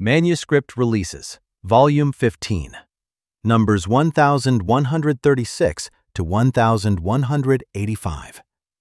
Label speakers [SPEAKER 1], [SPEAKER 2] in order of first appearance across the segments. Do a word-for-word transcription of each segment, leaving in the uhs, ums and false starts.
[SPEAKER 1] Manuscript Releases, Volume fifteen, numbers one thousand one hundred thirty-six to one thousand one hundred eighty-five.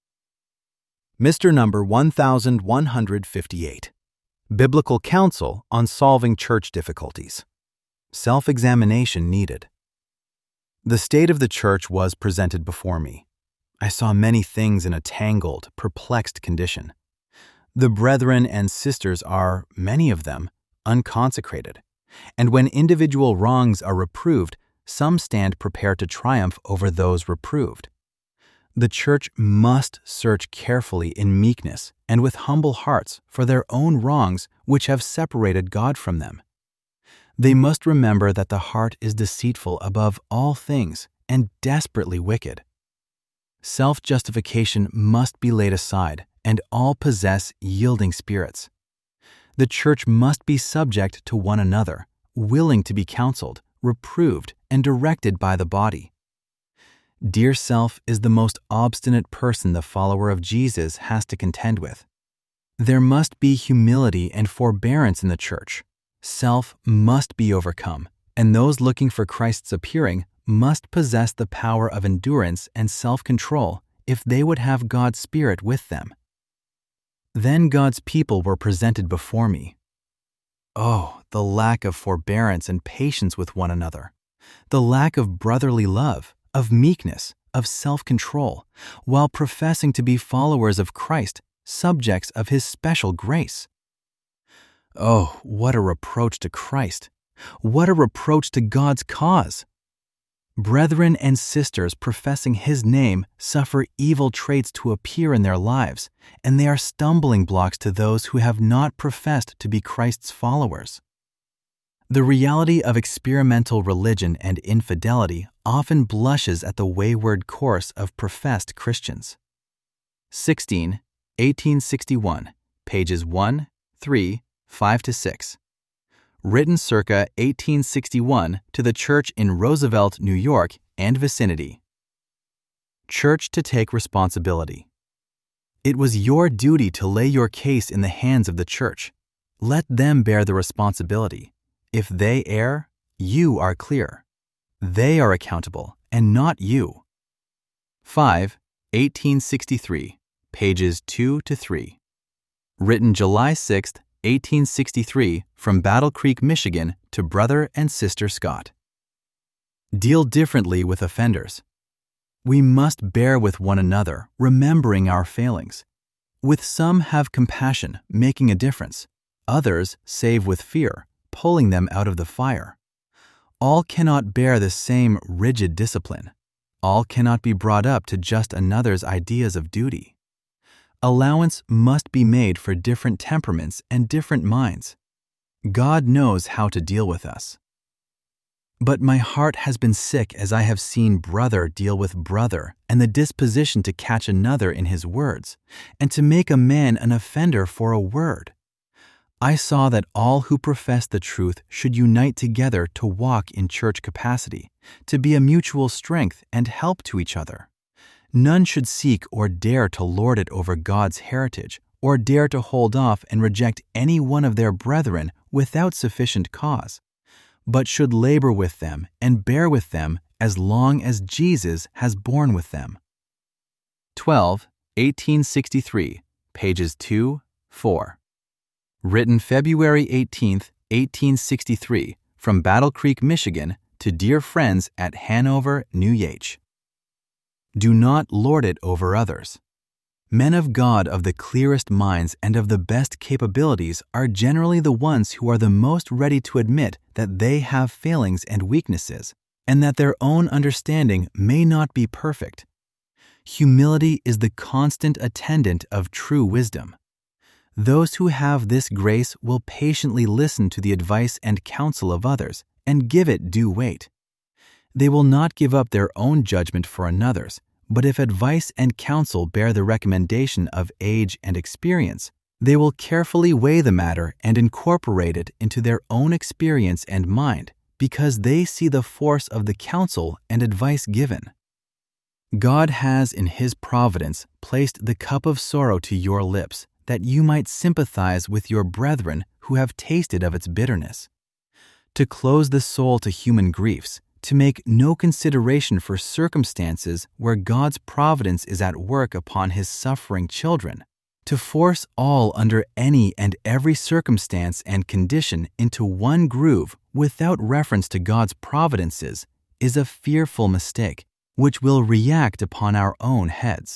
[SPEAKER 1] Mister Number one thousand one hundred fifty-eight. Biblical Counsel on Solving Church Difficulties. Self-examination needed. The state of the church was presented before me. I saw many things in a tangled, perplexed condition. The brethren and sisters are, many of them, unconsecrated, and when individual wrongs are reproved, some stand prepared to triumph over those reproved. The church must search carefully in meekness and with humble hearts for their own wrongs which have separated God from them. They must remember that the heart is deceitful above all things and desperately wicked. Self-justification must be laid aside, and all possess yielding spirits. The church must be subject to one another, willing to be counseled, reproved, and directed by the body. Dear self is the most obstinate person the follower of Jesus has to contend with. There must be humility and forbearance in the church. Self must be overcome, and those looking for Christ's appearing must possess the power of endurance and self-control if they would have God's Spirit with them. Then God's people were presented before me. Oh, the lack of forbearance and patience with one another, the lack of brotherly love, of meekness, of self-control, while professing to be followers of Christ, subjects of His special grace. Oh, what a reproach to Christ! What a reproach to God's cause! Brethren and sisters professing His name suffer evil traits to appear in their lives, and they are stumbling blocks to those who have not professed to be Christ's followers. The reality of experimental religion and infidelity often blushes at the wayward course of professed Christians. sixteen, eighteen sixty-one, pages one, three, five to six. Written circa eighteen sixty-one to the church in Roosevelt, New York, and vicinity. Church to take responsibility. It was your duty to lay your case in the hands of the church. Let them bear the responsibility. If they err, you are clear. They are accountable, and not you. five, eighteen sixty-three, pages two to three. Written July sixth, eighteen sixty-three, from Battle Creek, Michigan, to Brother and Sister Scott. Deal differently with offenders. We must bear with one another, remembering our failings. With some have compassion, making a difference. Others save with fear, pulling them out of the fire. All cannot bear the same rigid discipline. All cannot be brought up to just another's ideas of duty. Allowance must be made for different temperaments and different minds. God knows how to deal with us. But my heart has been sick as I have seen brother deal with brother, and the disposition to catch another in his words, and to make a man an offender for a word. I saw that all who profess the truth should unite together to walk in church capacity, to be a mutual strength and help to each other. None should seek or dare to lord it over God's heritage, or dare to hold off and reject any one of their brethren without sufficient cause, but should labor with them and bear with them as long as Jesus has borne with them. twelve, eighteen sixty-three, pages two, four. Written February eighteenth, eighteen sixty-three, from Battle Creek, Michigan, to dear friends at Hanover, New Hampshire. Do not lord it over others. Men of God of the clearest minds and of the best capabilities are generally the ones who are the most ready to admit that they have failings and weaknesses, and that their own understanding may not be perfect. Humility is the constant attendant of true wisdom. Those who have this grace will patiently listen to the advice and counsel of others and give it due weight. They will not give up their own judgment for another's, but if advice and counsel bear the recommendation of age and experience, they will carefully weigh the matter and incorporate it into their own experience and mind, because they see the force of the counsel and advice given. God has in His providence placed the cup of sorrow to your lips, that you might sympathize with your brethren who have tasted of its bitterness. To close the soul to human griefs, to make no consideration for circumstances where God's providence is at work upon His suffering children, to force all under any and every circumstance and condition into one groove without reference to God's providences is a fearful mistake, which will react upon our own heads.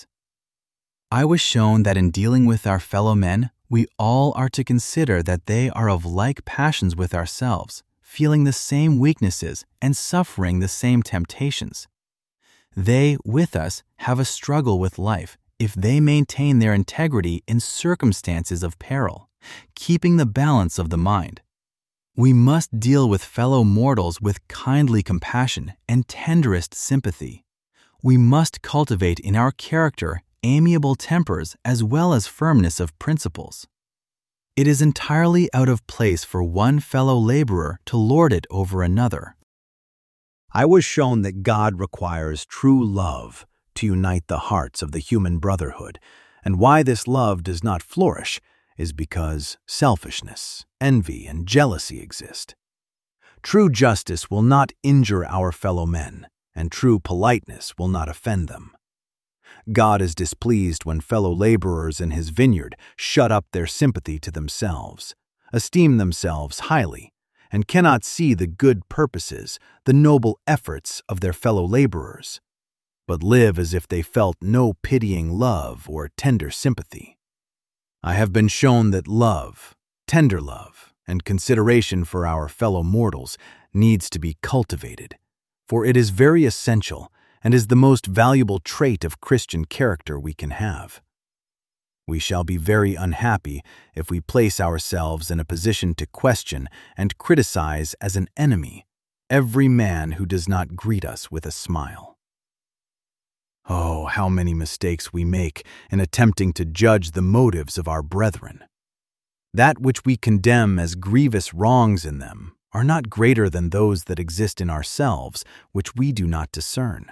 [SPEAKER 1] I was shown that in dealing with our fellow men, we all are to consider that they are of like passions with ourselves, feeling the same weaknesses and suffering the same temptations. They, with us, have a struggle with life if they maintain their integrity in circumstances of peril, keeping the balance of the mind. We must deal with fellow mortals with kindly compassion and tenderest sympathy. We must cultivate in our character amiable tempers as well as firmness of principles. It is entirely out of place for one fellow laborer to lord it over another.
[SPEAKER 2] I was shown that God requires true love to unite the hearts of the human brotherhood, and why this love does not flourish is because selfishness, envy, and jealousy exist. True justice will not injure our fellow men, and true politeness will not offend them. God is displeased when fellow laborers in His vineyard shut up their sympathy to themselves, esteem themselves highly, and cannot see the good purposes, the noble efforts of their fellow laborers, but live as if they felt no pitying love or tender sympathy. I have been shown that love, tender love, and consideration for our fellow mortals needs to be cultivated, for it is very essential and is the most valuable trait of Christian character we can have. We shall be very unhappy if we place ourselves in a position to question and criticize as an enemy every man who does not greet us with a smile. Oh, how many mistakes we make in attempting to judge the motives of our brethren. That which we condemn as grievous wrongs in them are not greater than those that exist in ourselves, which we do not discern.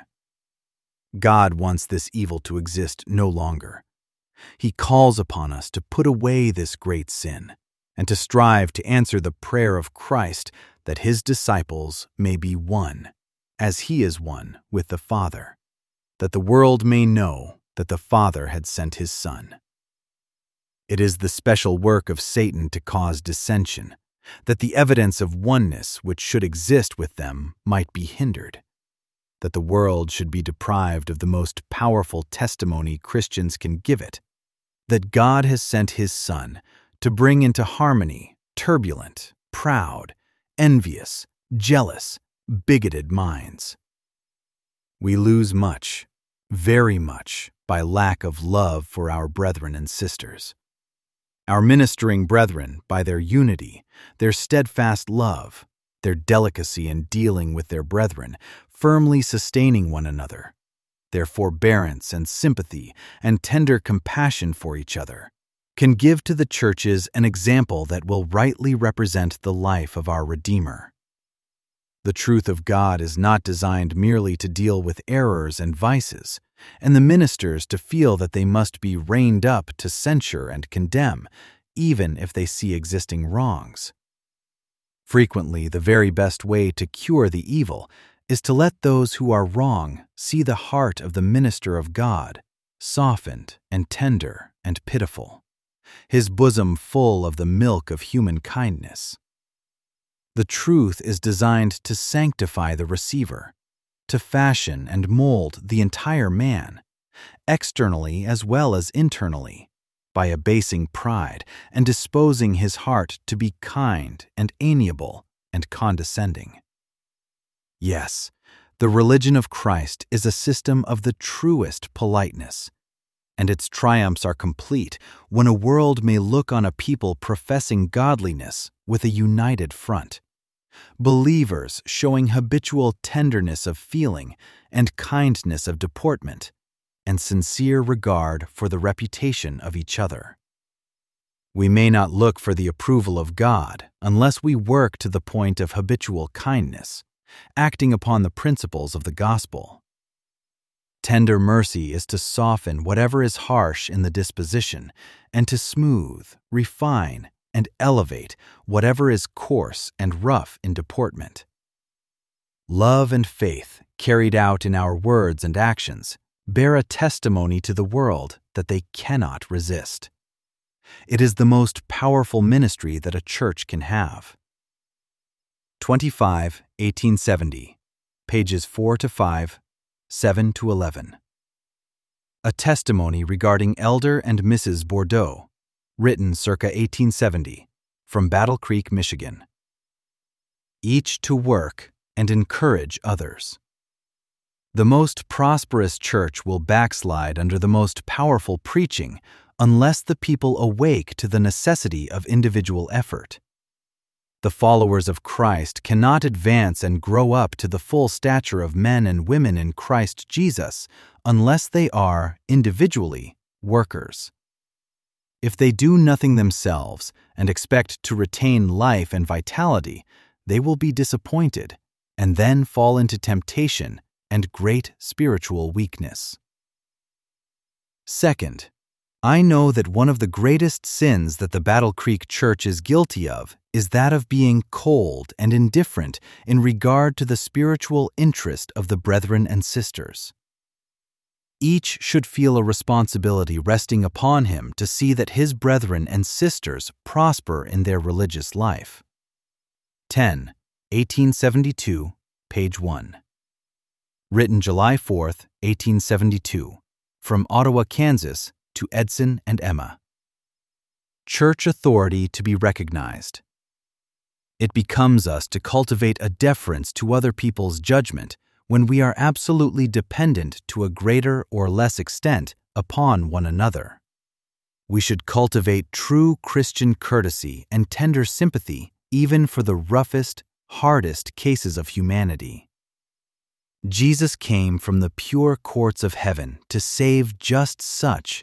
[SPEAKER 2] God wants this evil to exist no longer. He calls upon us to put away this great sin and to strive to answer the prayer of Christ that His disciples may be one, as He is one with the Father, that the world may know that the Father had sent His Son. It is the special work of Satan to cause dissension, that the evidence of oneness which should exist with them might be hindered, that the world should be deprived of the most powerful testimony Christians can give it, that God has sent His Son to bring into harmony turbulent, proud, envious, jealous, bigoted minds. We lose much, very much, by lack of love for our brethren and sisters. Our ministering brethren, by their unity, their steadfast love, their delicacy in dealing with their brethren, firmly sustaining one another, their forbearance and sympathy and tender compassion for each other, can give to the churches an example that will rightly represent the life of our Redeemer. The truth of God is not designed merely to deal with errors and vices, and the ministers to feel that they must be reined up to censure and condemn, even if they see existing wrongs. Frequently, the very best way to cure the evil is to let those who are wrong see the heart of the minister of God, softened and tender and pitiful, his bosom full of the milk of human kindness. The truth is designed to sanctify the receiver, to fashion and mold the entire man, externally as well as internally, by abasing pride and disposing his heart to be kind and amiable and condescending. Yes, the religion of Christ is a system of the truest politeness, and its triumphs are complete when a world may look on a people professing godliness with a united front, believers showing habitual tenderness of feeling and kindness of deportment, and sincere regard for the reputation of each other. We may not look for the approval of God unless we work to the point of habitual kindness, acting upon the principles of the gospel.
[SPEAKER 1] Tender mercy is to soften whatever is harsh in the disposition, and to smooth, refine, and elevate whatever is coarse and rough in deportment. Love and faith, carried out in our words and actions, bear a testimony to the world that they cannot resist. It is the most powerful ministry that a church can have. twenty-five, eighteen seventy, pages four to five, seven to eleven. A testimony regarding Elder and Missus Bordeaux, written circa eighteen seventy, from Battle Creek, Michigan. Each to work and encourage others. The most prosperous church will backslide under the most powerful preaching unless the people awake to the necessity of individual effort. The followers of Christ cannot advance and grow up to the full stature of men and women in Christ Jesus unless they are, individually, workers. If they do nothing themselves and expect to retain life and vitality, they will be disappointed and then fall into temptation and great spiritual weakness. Second, I know that one of the greatest sins that the Battle Creek Church is guilty of is that of being cold and indifferent in regard to the spiritual interest of the brethren and sisters. Each should feel a responsibility resting upon him to see that his brethren and sisters prosper in their religious life. ten, eighteen seventy-two, page one. Written July fourth, eighteen seventy-two, from Ottawa, Kansas, to Edson and Emma. Church authority to be recognized. It becomes us to cultivate a deference to other people's judgment when we are absolutely dependent to a greater or less extent upon one another. We should cultivate true Christian courtesy and tender sympathy even for the roughest, hardest cases of humanity. Jesus came from the pure courts of heaven to save just such.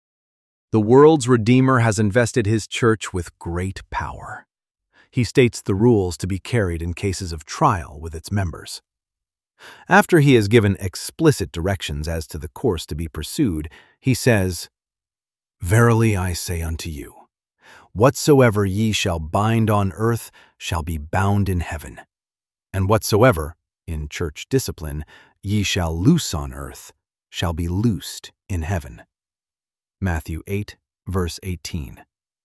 [SPEAKER 1] The world's Redeemer has invested his church with great power. He states the rules to be carried in cases of trial with its members. After he has given explicit directions as to the course to be pursued, he says, "Verily I say unto you, whatsoever ye shall bind on earth shall be bound in heaven, and whatsoever, in church discipline, ye shall loose on earth shall be loosed in heaven." Matthew eight, verse eighteen.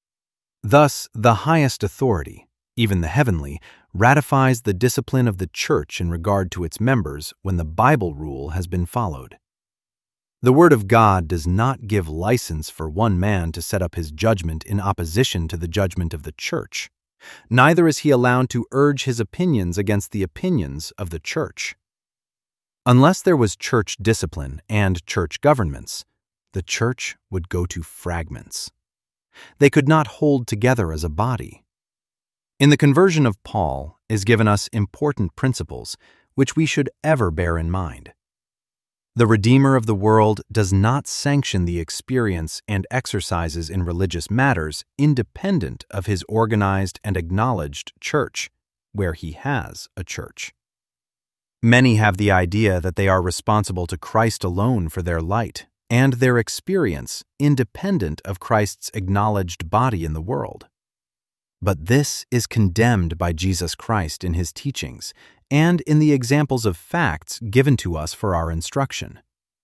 [SPEAKER 1] Thus, the highest authority, even the heavenly, ratifies the discipline of the church in regard to its members when the Bible rule has been followed. The Word of God does not give license for one man to set up his judgment in opposition to the judgment of the church. Neither is he allowed to urge his opinions against the opinions of the church. Unless there was church discipline and church governments, the church would go to fragments. They could not hold together as a body. In the conversion of Paul is given us important principles which we should ever bear in mind. The Redeemer of the world does not sanction the experience and exercises in religious matters independent of his organized and acknowledged church, where he has a church. Many have the idea that they are responsible to Christ alone for their light and their experience independent of Christ's acknowledged body in the world. But this is condemned by Jesus Christ in his teachings and in the examples of facts given to us for our instruction.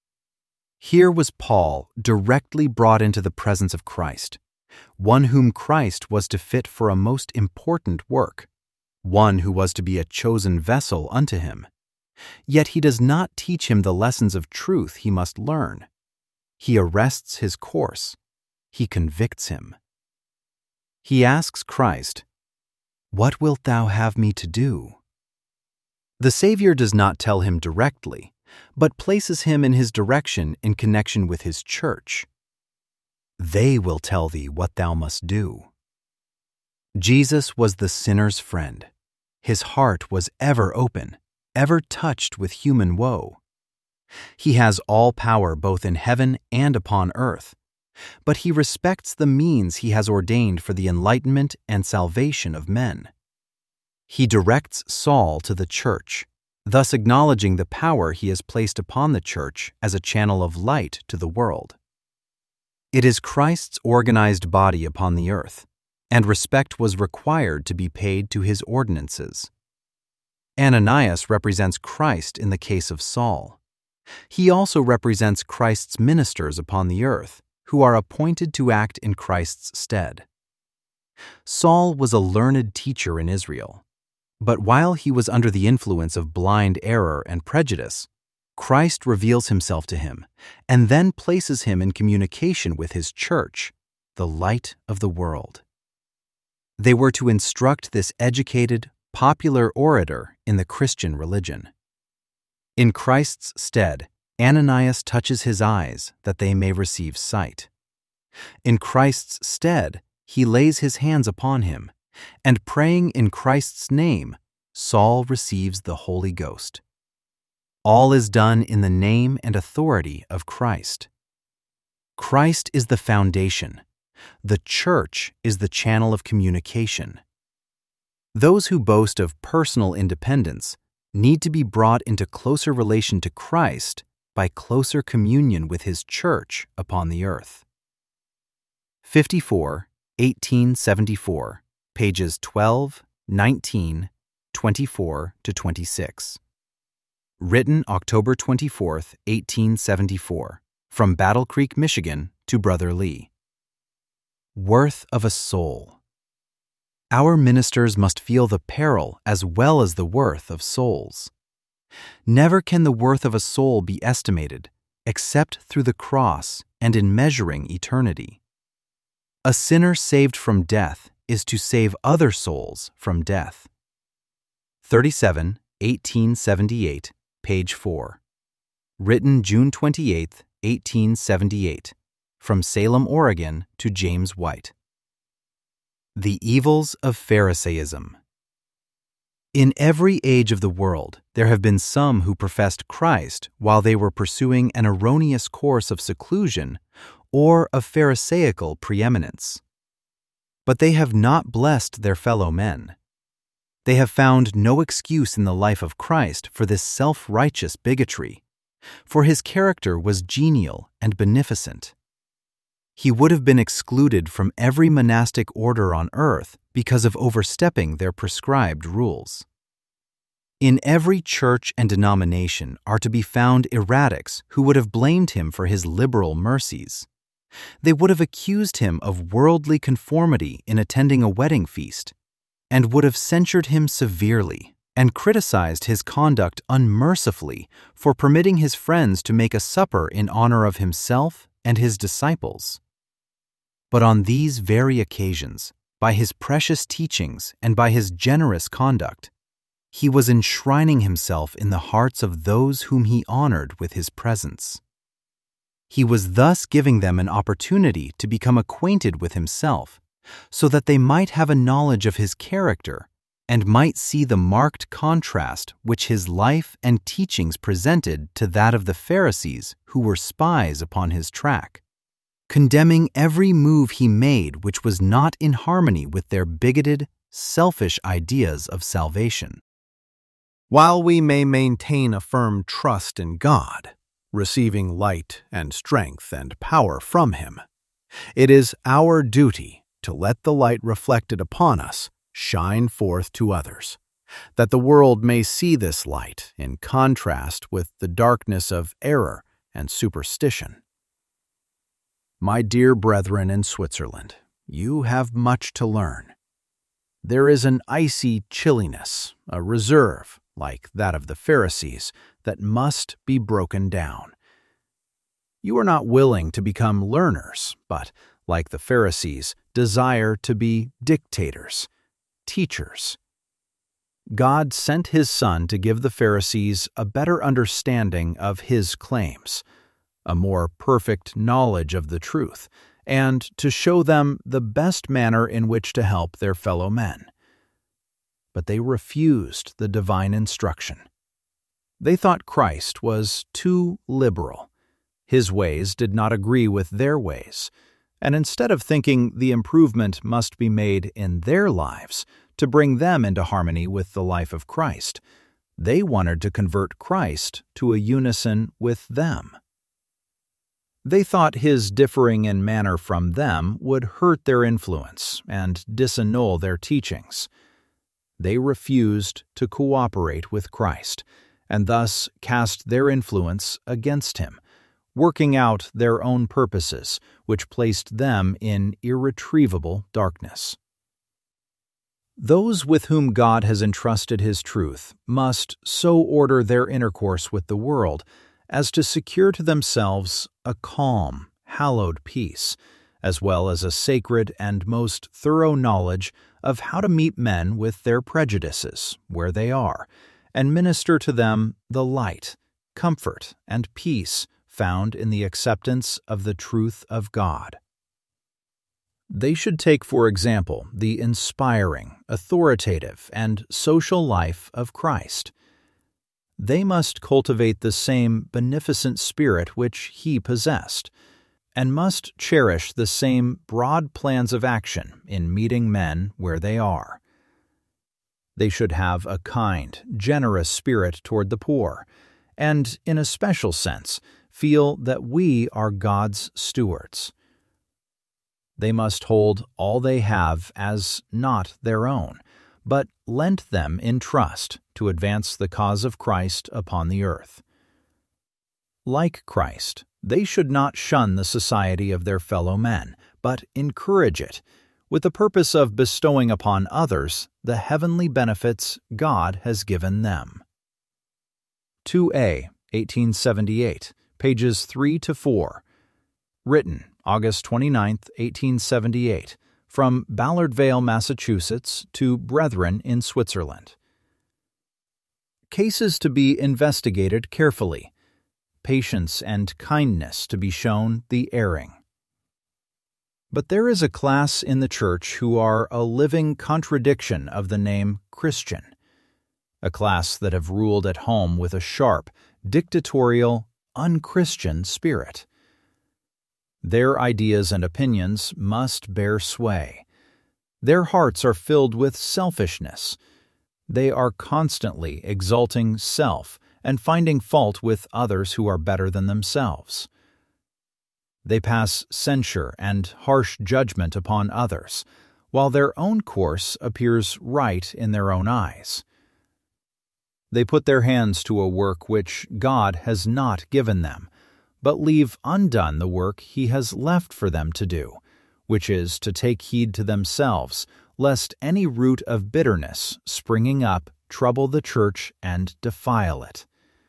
[SPEAKER 1] Here was Paul directly brought into the presence of Christ, one whom Christ was to fit for a most important work, one who was to be a chosen vessel unto him. Yet he does not teach him the lessons of truth he must learn. He arrests his course. He convicts him. He asks Christ, "What wilt thou have me to do?" The Savior does not tell him directly, but places him in his direction in connection with his church. They will tell thee what thou must do. Jesus was the sinner's friend. His heart was ever open, ever touched with human woe. He has all power both in heaven and upon earth, but he respects the means he has ordained for the enlightenment and salvation of men. He directs Saul to the church, thus acknowledging the power he has placed upon the church as a channel of light to the world. It is Christ's organized body upon the earth, and respect was required to be paid to his ordinances. Ananias represents Christ in the case of Saul. He also represents Christ's ministers upon the earth, who are appointed to act in Christ's stead. Saul was a learned teacher in Israel, but while he was under the influence of blind error and prejudice, Christ reveals himself to him and then places him in communication with his church, the light of the world. They were to instruct this educated, popular orator in the Christian religion. In Christ's stead, Ananias touches his eyes that they may receive sight. In Christ's stead, he lays his hands upon him, and praying in Christ's name, Saul receives the Holy Ghost. All is done in the name and authority of Christ. Christ is the foundation. The church is the channel of communication. Those who boast of personal independence need to be brought into closer relation to Christ by closer communion with his church upon the earth. fifty-four, eighteen seventy-four, pages twelve, nineteen, twenty-four to twenty-six. Written October twenty-fourth, eighteen seventy-four, from Battle Creek, Michigan, to Brother Lee. Worth of a soul. Our ministers must feel the peril as well as the worth of souls. Never can the worth of a soul be estimated except through the cross and in measuring eternity. A sinner saved from death is to save other souls from death. thirty-seven, eighteen seventy-eight, page four. Written June twenty-eighth, eighteen seventy-eight, from Salem, Oregon, to James White. The evils of Pharisaism. In every age of the world, there have been some who professed Christ while they were pursuing an erroneous course of seclusion or of Pharisaical preeminence. But they have not blessed their fellow men. They have found no excuse in the life of Christ for this self-righteous bigotry, for his character was genial and beneficent. He would have been excluded from every monastic order on earth because of overstepping their prescribed rules. In every church and denomination are to be found erratics who would have blamed him for his liberal mercies. They would have accused him of worldly conformity in attending a wedding feast, and would have censured him severely and criticized his conduct unmercifully for permitting his friends to make a supper in honor of himself and his disciples. But on these very occasions, by his precious teachings and by his generous conduct, he was enshrining himself in the hearts of those whom he honored with his presence. He was thus giving them an opportunity to become acquainted with himself, so that they might have a knowledge of his character and might see the marked contrast which his life and teachings presented to that of the Pharisees who were spies upon his track, condemning every move he made which was not in harmony with their bigoted, selfish ideas of salvation.
[SPEAKER 2] While we may maintain a firm trust in God, receiving light and strength and power from him, it is our duty to let the light reflected upon us shine forth to others, that the world may see this light in contrast with the darkness of error and superstition. My dear brethren in Switzerland, you have much to learn. There is an icy chilliness, a reserve, like that of the Pharisees, that must be broken down. You are not willing to become learners, but, like the Pharisees, desire to be dictators, teachers. God sent his Son to give the Pharisees a better understanding of his claims, a more perfect knowledge of the truth, and to show them the best manner in which to help their fellow men. But they refused the divine instruction. They thought Christ was too liberal. His ways did not agree with their ways, and instead of thinking the improvement must be made in their lives to bring them into harmony with the life of Christ,
[SPEAKER 1] They wanted to convert Christ to a unison with them. They thought his differing in manner from them would hurt their influence and disannul their teachings. They refused to cooperate with Christ, and thus cast their influence against him, working out their own purposes, which placed them in irretrievable darkness. Those with whom God has entrusted his truth must so order their intercourse with the world as to secure to themselves a calm, hallowed peace, as well as a sacred and most thorough knowledge of how to meet men with their prejudices where they are, and minister to them the light, comfort, and peace found in the acceptance of the truth of God. They should take for example the inspiring, authoritative, and social life of Christ. They must cultivate the same beneficent spirit which he possessed, and must cherish the same broad plans of action in meeting men where they are. They should have a kind, generous spirit toward the poor, and, in a special sense, feel that we are God's stewards. They must hold all they have as not their own, but lent them in trust to advance the cause of Christ upon the earth. Like Christ, they should not shun the society of their fellow men, but encourage it, with the purpose of bestowing upon others the heavenly benefits God has given them. two A, eighteen seventy-eight, pages three to four. Written August twenty-ninth, eighteen seventy-eight, from Ballard Vale, Massachusetts, to Brethren in Switzerland. Cases to be investigated carefully. Patience and kindness to be shown the erring. But there is a class in the Church who are a living contradiction of the name Christian, a class that have ruled at home with a sharp, dictatorial, unchristian spirit. Their ideas and opinions must bear sway. Their hearts are filled with selfishness. They are constantly exalting self and finding fault with others who are better than themselves. They pass censure and harsh judgment upon others, while their own course appears right in their own eyes. They put their hands to a work which God has not given them, but leave undone the work he has left for them to do, which is to take heed to themselves, lest any root of bitterness springing up trouble the church and defile it.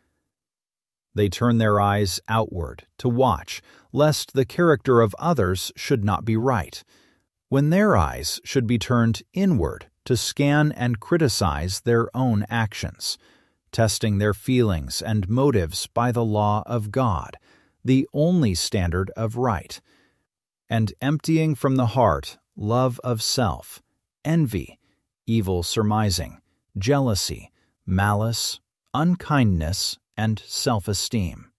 [SPEAKER 1] They turn their eyes outward to watch, lest the character of others should not be right, when their eyes should be turned inward to scan and criticize their own actions, testing their feelings and motives by the law of God, the only standard of right, and emptying from the heart love of self, envy, evil surmising, jealousy, malice, unkindness, and self-esteem.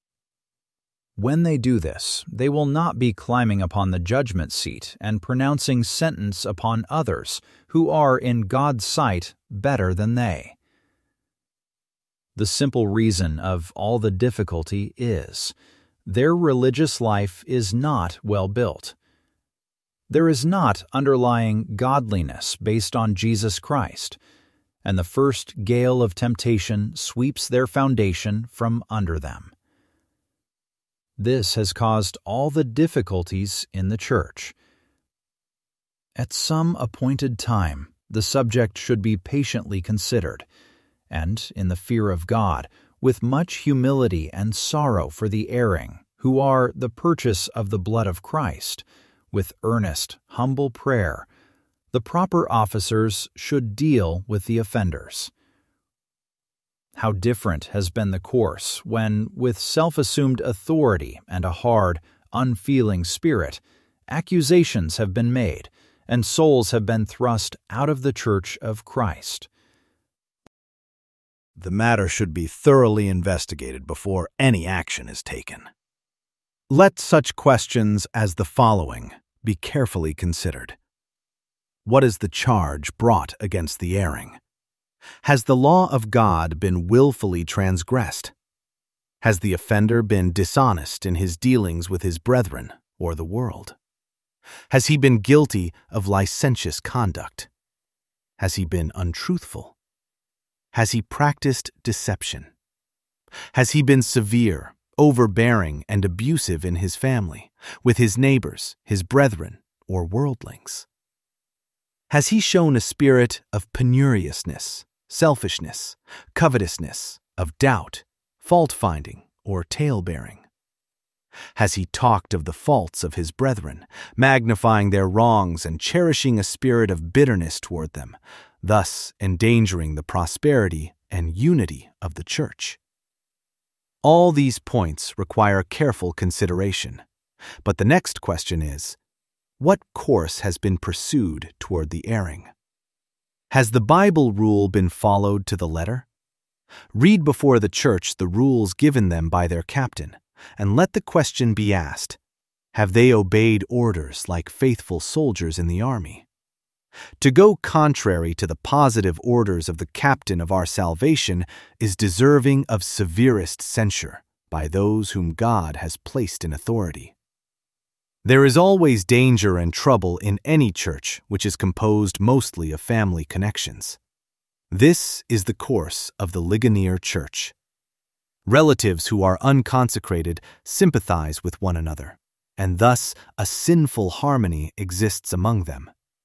[SPEAKER 1] When they do this, they will not be climbing upon the judgment seat and pronouncing sentence upon others who are in God's sight better than they. The simple reason of all the difficulty is, their religious life is not well built. There is not underlying godliness based on Jesus Christ, and the first gale of temptation sweeps their foundation from under them. This has caused all the difficulties in the church. At some appointed time, the subject should be patiently considered, and, in the fear of God, with much humility and sorrow for the erring, who are the purchase of the blood of Christ, with earnest, humble prayer, the proper officers should deal with the offenders. How different has been the course when, with self-assumed authority and a hard, unfeeling spirit, accusations have been made, and souls have been thrust out of the Church of Christ.
[SPEAKER 2] The matter should be thoroughly investigated before any action is taken. Let such questions as the following be carefully considered. What is the charge brought against the erring? Has the law of God been willfully transgressed? Has the offender been dishonest in his dealings with his brethren or the world? Has he been guilty of licentious conduct? Has he been untruthful? Has he practiced deception? Has he been severe, overbearing, and abusive in his family, with his neighbors, his brethren, or worldlings? Has he shown a spirit of penuriousness, selfishness, covetousness, of doubt, fault-finding, or tale-bearing? Has he talked of the faults of his brethren, magnifying their wrongs and cherishing a spirit of bitterness toward them, thus endangering the prosperity and unity of the church? All these points require careful consideration, but the next question is, what course has been pursued toward the erring? Has the Bible rule been followed to the letter? Read before the church the rules given them by their captain, and let the question be asked, have they obeyed orders like faithful soldiers in the army? To go contrary to the positive orders of the captain of our salvation is deserving of severest censure by those whom God has placed in authority. There is always danger and trouble in any church which is composed mostly of family connections. This is the course of the Ligonier Church. Relatives who are unconsecrated sympathize with one another, and thus a sinful harmony exists among them.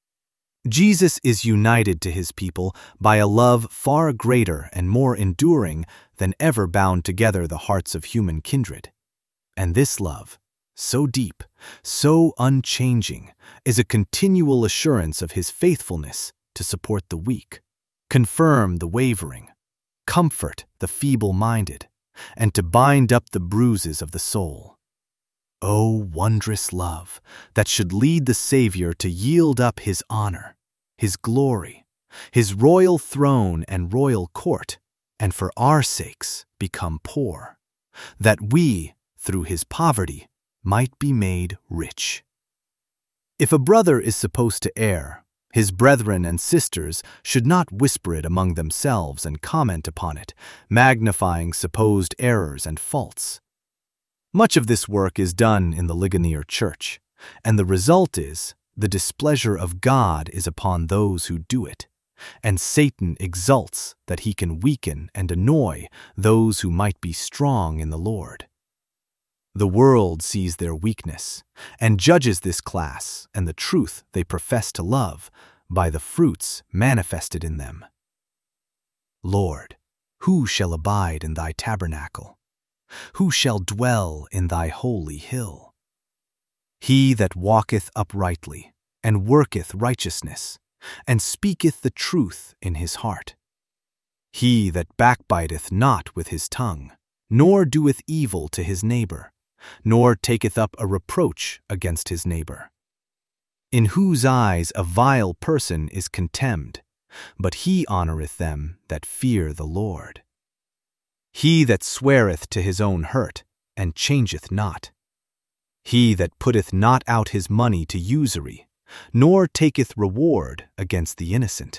[SPEAKER 2] Jesus is united to his people by a love far greater and more enduring than ever bound together the hearts of human kindred. And this love, so deep, so unchanging, is a continual assurance of his faithfulness to support the weak, confirm the wavering, comfort the feeble-minded, and to bind up the bruises of the soul. O wondrous love that should lead the Savior to yield up his honor, his glory, his royal throne and royal court, and for our sakes become poor, that we, through his poverty, might be made rich. If a brother is supposed to err, his brethren and sisters should not whisper it among themselves and comment upon it, magnifying supposed errors and faults. Much of this work is done in the Ligonier Church, and the result is the displeasure of God is upon those who do it, and Satan exults that he can weaken and annoy those who might be strong in the Lord. The world sees their weakness and judges this class and the truth they profess to love by the fruits manifested in them. Lord, who shall abide in thy tabernacle? Who shall dwell in thy holy hill? He that walketh uprightly and worketh righteousness and speaketh the truth in his heart. He that backbiteth not with his tongue, nor doeth evil to his neighbor, nor taketh up a reproach against his neighbor, in whose eyes a vile person is contemned, but he honoureth them that fear the Lord. He that sweareth to his own hurt, and changeth not. He that putteth not out his money to usury, nor taketh reward against the innocent.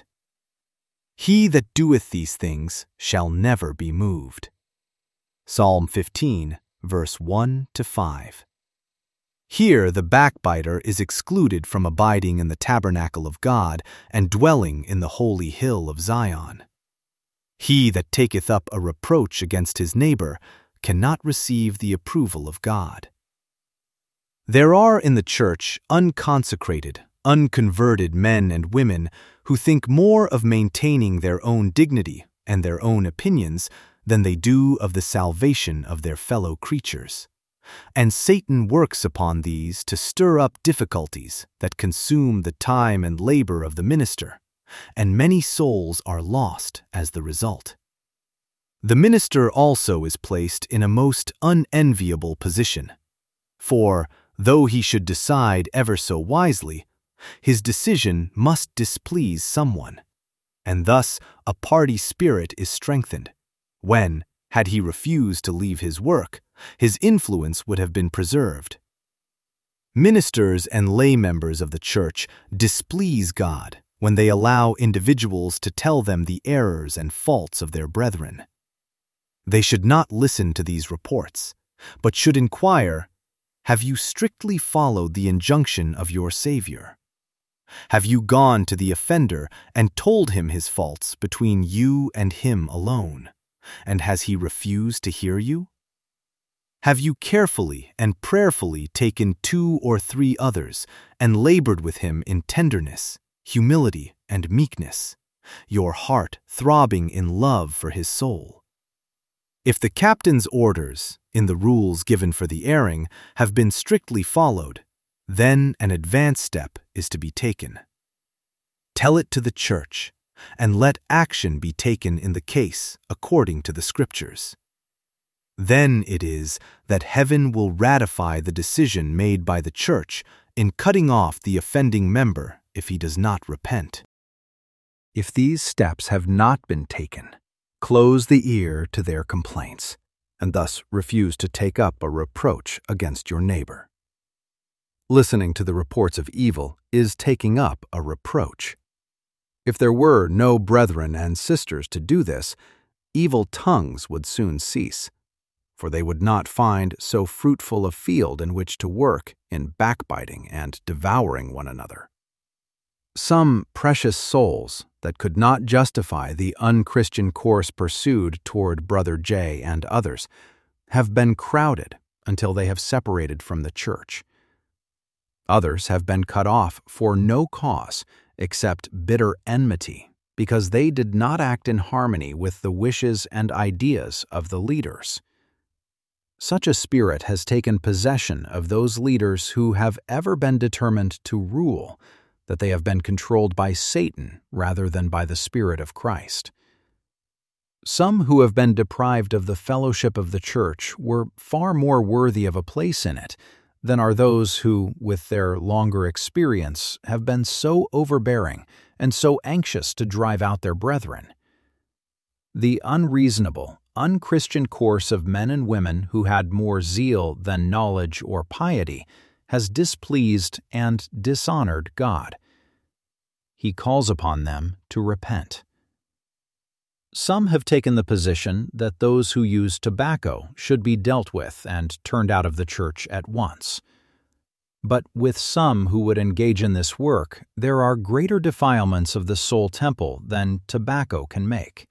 [SPEAKER 2] He that doeth these things shall never be moved. Psalm fifteen, verse one to five. Here the backbiter is excluded from abiding in the tabernacle of God and dwelling in the holy hill of Zion. He that taketh up a reproach against his neighbor cannot receive the approval of God. There are in the church unconsecrated, unconverted men and women who think more of maintaining their own dignity and their own opinions than they do of the salvation of their fellow creatures. And Satan works upon these to stir up difficulties that consume the time and labor of the minister, and many souls are lost as the result. The minister also is placed in a most unenviable position, for, though he should decide ever so wisely, his decision must displease someone, and thus a party spirit is strengthened, when, had he refused to leave his work, his influence would have been preserved. Ministers and lay members of the church displease God
[SPEAKER 1] when they allow individuals to tell them the errors and faults of their brethren. They should not listen to these reports, but should inquire, have you strictly followed the injunction of your Savior? Have you gone to the offender and told him his faults between you and him alone? And has he refused to hear you? Have you carefully and prayerfully taken two or three others and labored with him in tenderness, humility, and meekness, your heart throbbing in love for his soul? If the captain's orders, in the rules given for the airing, have been strictly followed, then an advance step is to be taken. Tell it to the church, and let action be taken in the case according to the Scriptures. Then it is that heaven will ratify the decision made by the church in cutting off the offending member if he does not repent. If these steps have not been taken, close the ear to their complaints, and thus refuse to take up a reproach against your neighbor. Listening to the reports of evil is taking up a reproach. If there were no brethren and sisters to do this, evil tongues would soon cease, for they would not find so fruitful a field in which to work in backbiting and devouring one another. Some precious souls that could not justify the unchristian course pursued toward Brother J and others have been crowded until they have separated from the church. Others have been cut off for no cause except bitter enmity because they did not act in harmony with the wishes and ideas of the leaders. Such a spirit has taken possession of those leaders who have ever been determined to rule, that they have been controlled by Satan rather than by the Spirit of Christ. Some who have been deprived of the fellowship of the church were far more worthy of a place in it than are those who, with their longer experience, have been so overbearing and so anxious to drive out their brethren. The unreasonable, unchristian course of men and women who had more zeal than knowledge or piety has displeased and dishonored God. He calls upon them to repent. Some have taken the position that those who use tobacco should be dealt with and turned out of the church at once. But with some who would engage in this work, there are greater defilements of the soul temple than tobacco can make.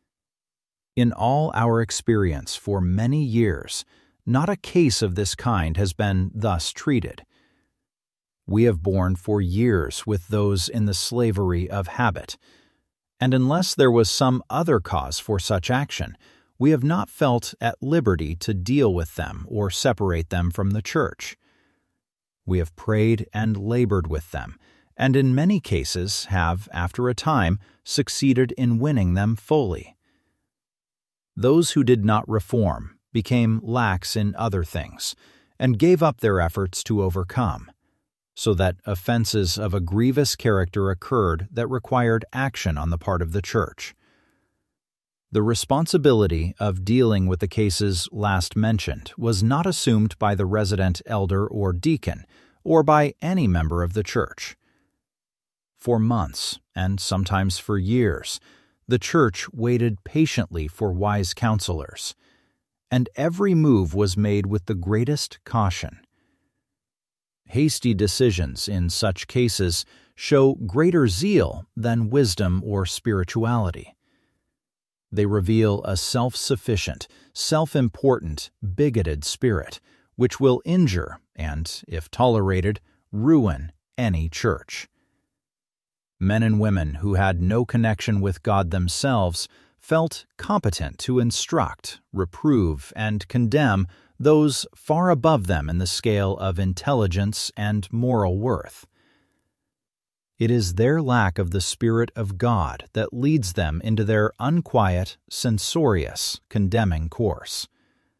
[SPEAKER 1] In all our experience for many years, not a case of this kind has been thus treated. We have borne for years with those in the slavery of habit, and unless there was some other cause for such action, we have not felt at liberty to deal with them or separate them from the church. We have prayed and labored with them, and in many cases have, after a time, succeeded in winning them fully. Those who did not reform became lax in other things, and gave up their efforts to overcome, so that offenses of a grievous character occurred that required action on the part of the church. The responsibility of dealing with the cases last mentioned was not assumed by the resident elder or deacon, or by any member of the church. For months, and sometimes for years, the church waited patiently for wise counselors, and every move was made with the greatest caution. Hasty decisions in such cases show greater zeal than wisdom or spirituality. They reveal a self-sufficient, self-important, bigoted spirit, which will injure and, if tolerated, ruin any church. Men and women who had no connection with God themselves felt competent to instruct, reprove, and condemn those far above them in the scale of intelligence and moral worth. It is their lack of the Spirit of God that leads them into their unquiet, censorious, condemning course.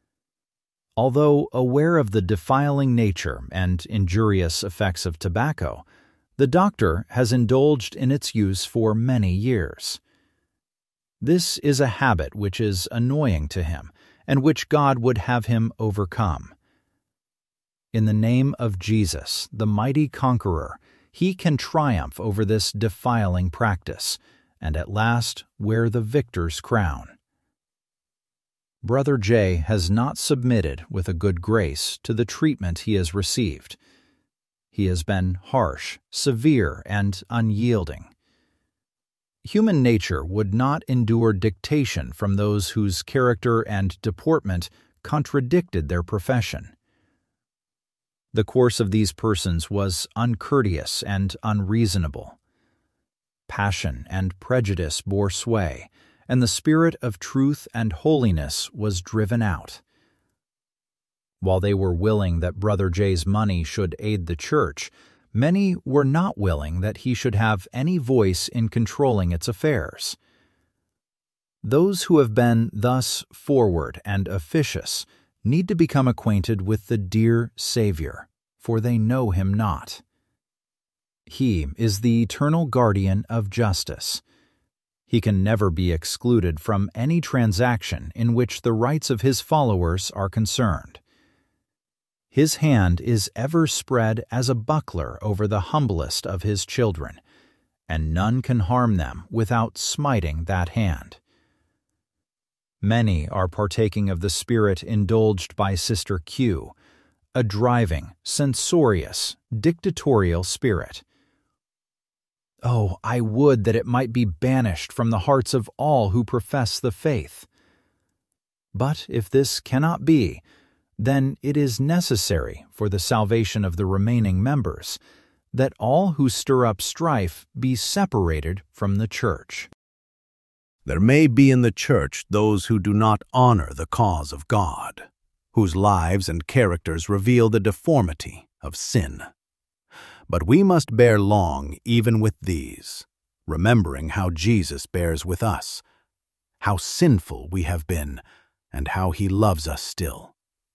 [SPEAKER 1] Although aware of the defiling nature and injurious effects of tobacco, the doctor has indulged in its use for many years. This is a habit which is annoying to him, and which God would have him overcome. In the name of Jesus, the mighty conqueror, he can triumph over this defiling practice, and at last wear the victor's crown. Brother J has not submitted with a good grace to the treatment he has received. He has been harsh, severe, and unyielding. Human nature would not endure dictation from those whose character and deportment contradicted their profession. The course of these persons was uncourteous and unreasonable. Passion and prejudice bore sway, and the spirit of truth and holiness was driven out. While they were willing that Brother J's money should aid the church, many were not willing that he should have any voice in controlling its affairs. Those who have been thus forward and officious need to become acquainted with the dear Savior, for they know him not. He is the eternal guardian of justice. He can never be excluded from any transaction in which the rights of his followers are concerned. His hand is ever spread as a buckler over the humblest of his children, and none can harm them without smiting that hand. Many are partaking of the spirit indulged by Sister Q, a driving, censorious, dictatorial spirit. Oh, I would that it might be banished from the hearts of all who profess the faith. But if this cannot be, then it is necessary for the salvation of the remaining members that all who stir up strife be separated from the church.
[SPEAKER 2] There may be in the church those who do not honor the cause of God, whose lives and characters reveal the deformity of sin. But we must bear long even with these, remembering how Jesus bears with us, how sinful we have been, and how he loves us still.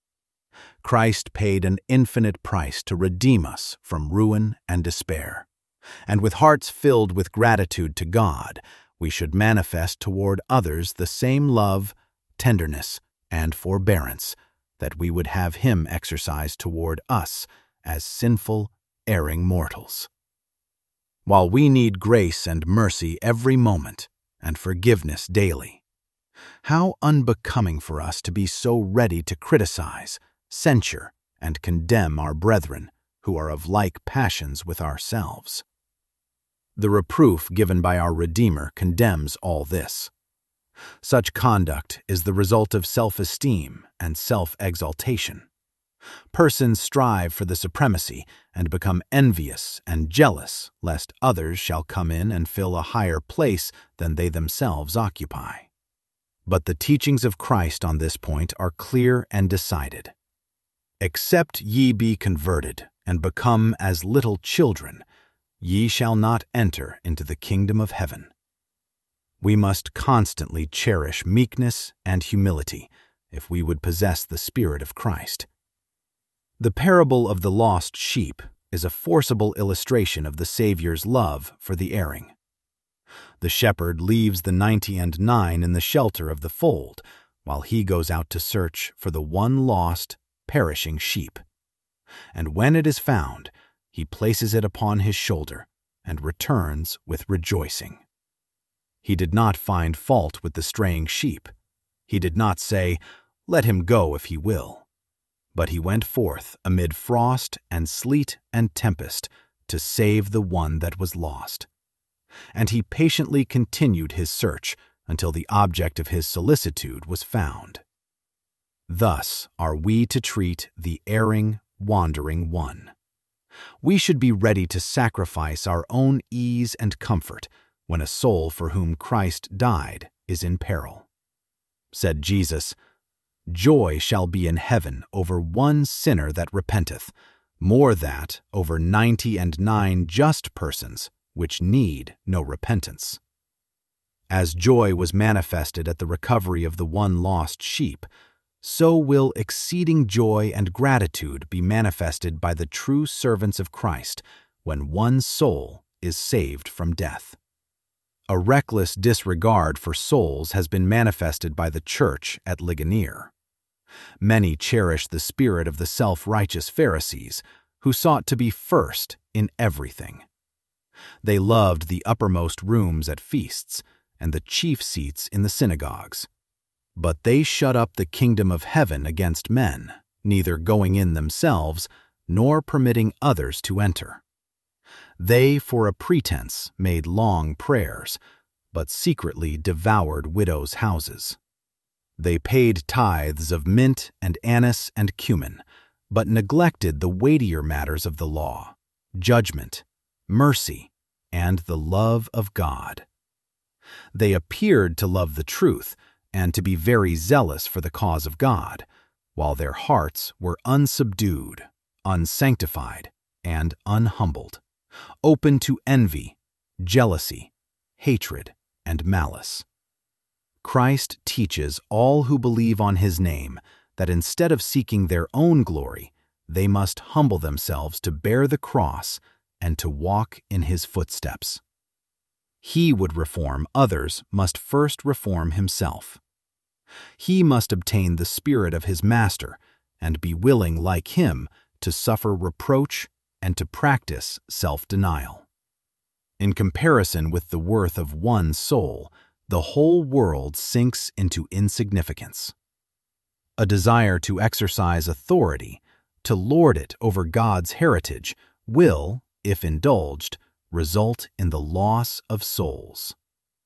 [SPEAKER 2] Christ paid an infinite price to redeem us from ruin and despair, and with hearts filled with gratitude to God, we should manifest toward others the same love, tenderness, and forbearance that we would have him exercise toward us as sinful, erring mortals. While we need grace and mercy every moment and forgiveness daily, how unbecoming for us to be so ready to criticize, censure, and condemn our brethren who are of like passions with ourselves. The reproof given by our Redeemer condemns all this. Such conduct is the result of self-esteem and self-exaltation. Persons strive for the supremacy and become envious and jealous lest others shall come in and fill a higher place than they themselves occupy. But the teachings of Christ on this point are clear and decided. Except ye be converted and become as little children, ye shall not enter into the kingdom of heaven. We must constantly cherish meekness and humility if we would possess the Spirit of Christ. The parable of the lost sheep is a forcible illustration of the Savior's love for the erring. The shepherd leaves the ninety and nine in the shelter of the fold, while he goes out to search for the one lost, perishing sheep. And when it is found, he places it upon his shoulder and returns with rejoicing. He did not find fault with the straying sheep. He did not say, "Let him go if he will." But he went forth amid frost and sleet and tempest to save the one that was lost. And he patiently continued his search until the object of his solicitude was found. Thus are we to treat the erring, wandering one. We should be ready to sacrifice our own ease and comfort when a soul for whom Christ died is in peril. Said Jesus, "Joy shall be in heaven over one sinner that repenteth, more that over ninety and nine just persons which need no repentance." As joy was manifested at the recovery of the one lost sheep, so will exceeding joy and gratitude be manifested by the true servants of Christ when one soul is saved from death. A reckless disregard for souls has been manifested by the Church at Ligonier. Many cherish the spirit of the self-righteous Pharisees, who sought to be first in everything. They loved the uppermost rooms at feasts and the chief seats in the synagogues. But they shut up the kingdom of heaven against men, neither going in themselves, nor permitting others to enter. They for a pretense made long prayers, but secretly devoured widows' houses. They paid tithes of mint and anise and cumin, but neglected the weightier matters of the law, judgment, mercy, and the love of God. They appeared to love the truth and to be very zealous for the cause of God, while their hearts were unsubdued, unsanctified, and unhumbled, open to envy, jealousy, hatred, and malice. Christ teaches all who believe on his name that instead of seeking their own glory, they must humble themselves to bear the cross and to walk in his footsteps. He would reform others must first reform himself. He must obtain the spirit of his master and be willing, like him, to suffer reproach and to practice self-denial. In comparison with the worth of one soul, the whole world sinks into insignificance. A desire to exercise authority, to lord it over God's heritage, will, if indulged, result in the loss of souls.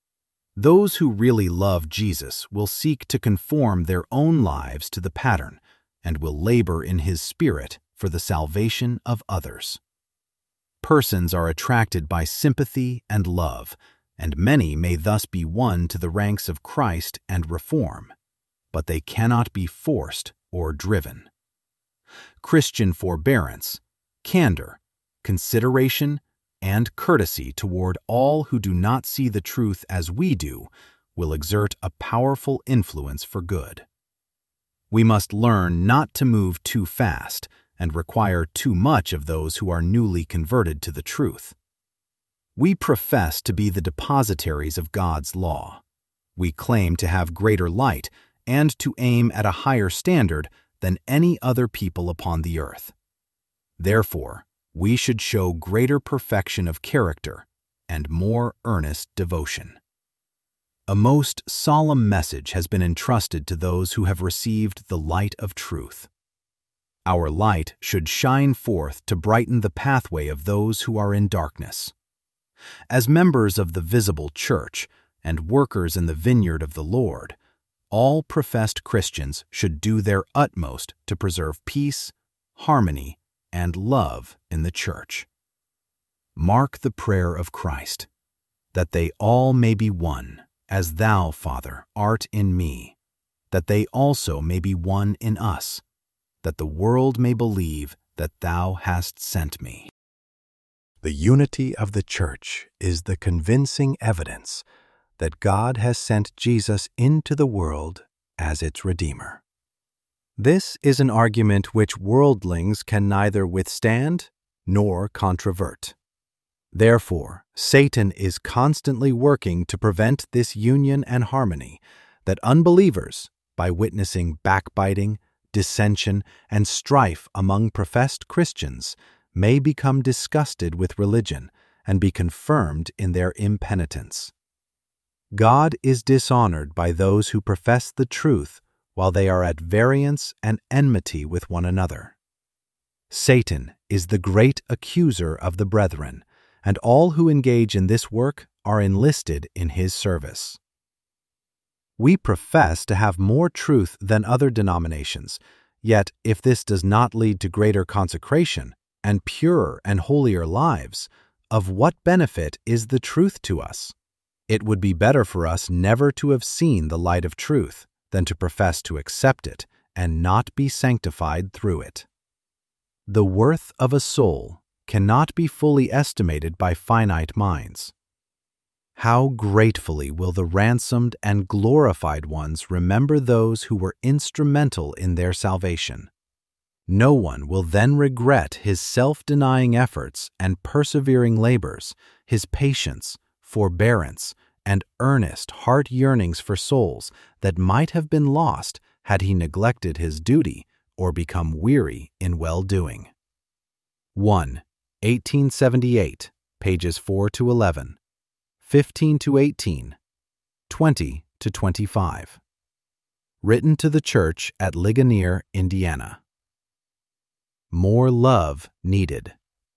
[SPEAKER 2] Those who really love Jesus will seek to conform their own lives to the pattern and will labor in his spirit for the salvation of others. Persons are attracted by sympathy and love, and many may thus be won to the ranks of Christ and reform, but they cannot be forced or driven. Christian forbearance, candor, consideration, and courtesy toward all who do not see the truth as we do will exert a powerful influence for good. We must learn not to move too fast and require too much of those who are newly converted to the truth. We profess to be the depositaries of God's law. We claim to have greater light and to aim at a higher standard than any other people upon the earth. Therefore, we should show greater perfection of character and more earnest devotion. A most solemn message has been entrusted to those who have received the light of truth. Our light should shine forth to brighten the pathway of those who are in darkness. As members of the visible church and workers in the vineyard of the Lord, all professed Christians should do their utmost to preserve peace, harmony, and love in the church. Mark the prayer of Christ, that they all may be one, as thou, Father, art in me, that they also may be one in us, that the world may believe that thou hast sent me. The unity of the Church is the convincing evidence that God has sent Jesus into the world as its Redeemer. This is an argument which worldlings can neither withstand nor controvert. Therefore, Satan is constantly working to prevent this union and harmony, that unbelievers, by witnessing backbiting, dissension, and strife among professed Christians, may become disgusted with religion and be confirmed in their impenitence. God is dishonored by those who profess the truth while they are at variance and enmity with one another. Satan is the great accuser of the brethren, and all who engage in this work are enlisted in his service. We profess to have more truth than other denominations, yet if this does not lead to greater consecration and purer and holier lives, of what benefit is the truth to us? It would be better for us never to have seen the light of truth than to profess to accept it and not be sanctified through it. The worth of a soul cannot be fully estimated by finite minds. How gratefully will the ransomed and glorified ones remember those who were instrumental in their salvation. No one will then regret his self-denying efforts and persevering labors, his patience, forbearance, and earnest heart yearnings for souls that might have been lost had he neglected his duty or become weary in well-doing.
[SPEAKER 1] one. eighteen seventy-eight, pages four to eleven, fifteen to eighteen, twenty to twenty-five. Written to the church at Ligonier, Indiana. More love needed.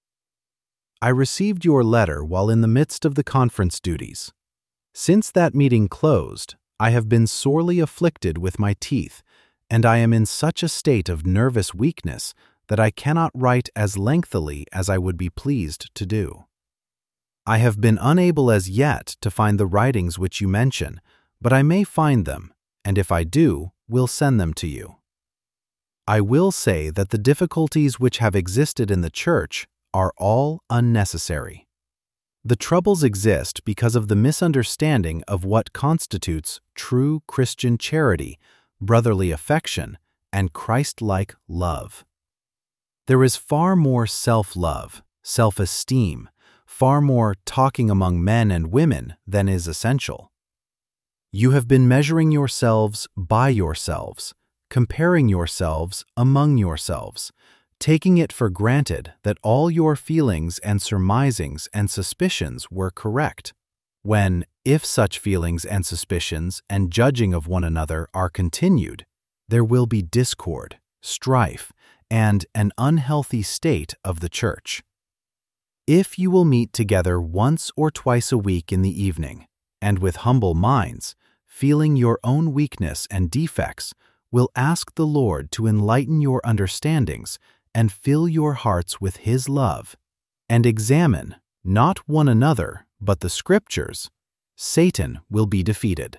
[SPEAKER 1] I received your letter while in the midst of the conference duties. Since that meeting closed, I have been sorely afflicted with my teeth, and I am in such a state of nervous weakness that I cannot write as lengthily as I would be pleased to do. I have been unable as yet to find the writings which you mention, but I may find them, and if I do, will send them to you. I will say that the difficulties which have existed in the church are all unnecessary. The troubles exist because of the misunderstanding of what constitutes true Christian charity, brotherly affection, and Christ-like love. There is far more self-love, self-esteem, far more talking among men and women than is essential. You have been measuring yourselves by yourselves, comparing yourselves among yourselves, taking it for granted that all your feelings and surmisings and suspicions were correct, when, if such feelings and suspicions and judging of one another are continued, there will be discord, strife, and an unhealthy state of the church. If you will meet together once or twice a week in the evening, and with humble minds, feeling your own weakness and defects, will ask the Lord to enlighten your understandings and fill your hearts with His love, and examine, not one another, but the Scriptures, Satan will be defeated.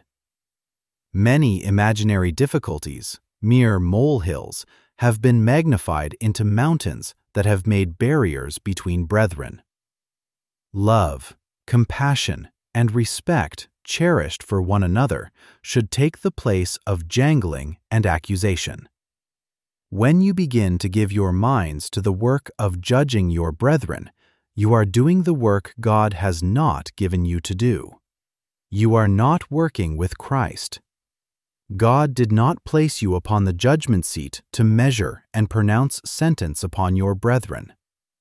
[SPEAKER 1] Many imaginary difficulties, mere molehills, have been magnified into mountains that have made barriers between brethren. Love, compassion, and respect cherished for one another should take the place of jangling and accusation. When you begin to give your minds to the work of judging your brethren, you are doing the work God has not given you to do. You are not working with Christ. God did not place you upon the judgment seat to measure and pronounce sentence upon your brethren.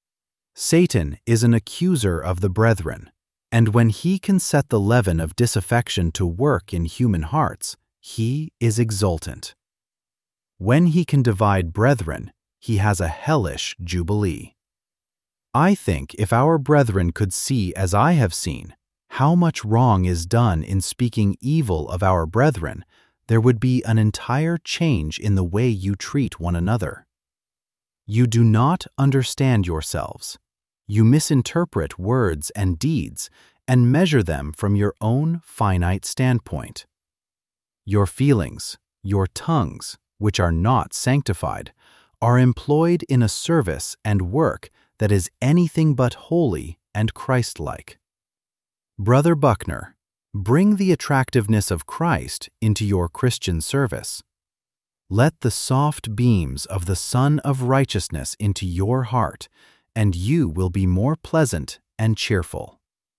[SPEAKER 1] Satan is an accuser of the brethren, and when he can set the leaven of disaffection to work in human hearts, he is exultant. When he can divide brethren, he has a hellish jubilee. I think if our brethren could see as I have seen how much wrong is done in speaking evil of our brethren, there would be an entire change in the way you treat one another. You do not understand yourselves. You misinterpret words and deeds and measure them from your own finite standpoint. Your feelings, your tongues, which are not sanctified, are employed in a service and work that is anything but holy and Christ-like. Brother Buckner, bring the attractiveness of Christ into your Christian service. Let the soft beams of the Sun of Righteousness into your heart, and you will be more pleasant and cheerful.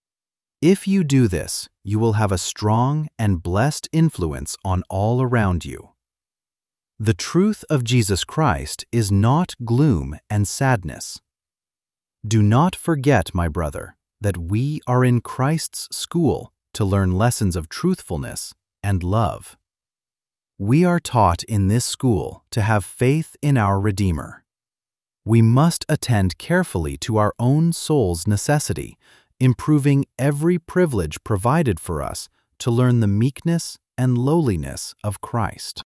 [SPEAKER 1] If you do this, you will have a strong and blessed influence on all around you. The truth of Jesus Christ is not gloom and sadness. Do not forget, my brother, that we are in Christ's school to learn lessons of truthfulness and love. We are taught in this school to have faith in our Redeemer. We must attend carefully to our own soul's necessity, improving every privilege provided for us to learn the meekness and lowliness of Christ.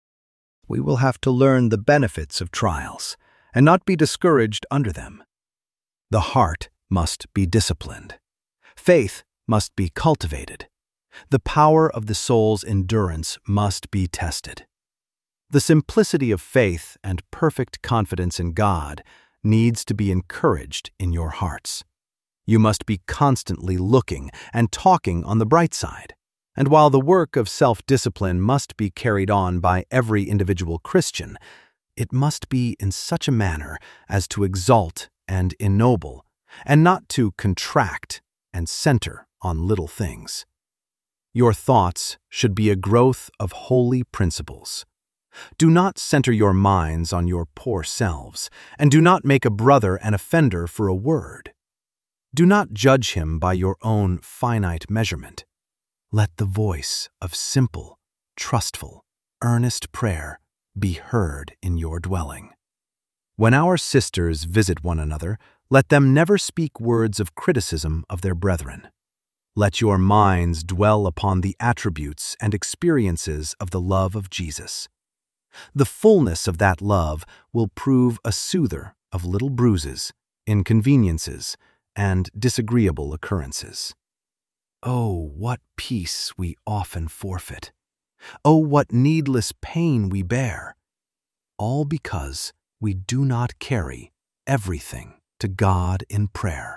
[SPEAKER 2] We will have to learn the benefits of trials and not be discouraged under them. The heart must be disciplined. Faith must be cultivated. The power of the soul's endurance must be tested. The simplicity of faith and perfect confidence in God needs to be encouraged in your hearts. You must be constantly looking and talking on the bright side. And while the work of self-discipline must be carried on by every individual Christian, it must be in such a manner as to exalt and ennoble, and not to contract and center on little things. Your thoughts should be a growth of holy principles. Do not center your minds on your poor selves, and do not make a brother an offender for a word. Do not judge him by your own finite measurement. Let the voice of simple, trustful, earnest prayer be heard in your dwelling. When our sisters visit one another, let them never speak words of criticism of their brethren. Let your minds dwell upon the attributes and experiences of the love of Jesus. The fullness of that love will prove a soother of little bruises, inconveniences, and disagreeable occurrences. Oh, what peace we often forfeit! Oh, what needless pain we bear! All because we do not carry everything to God in prayer.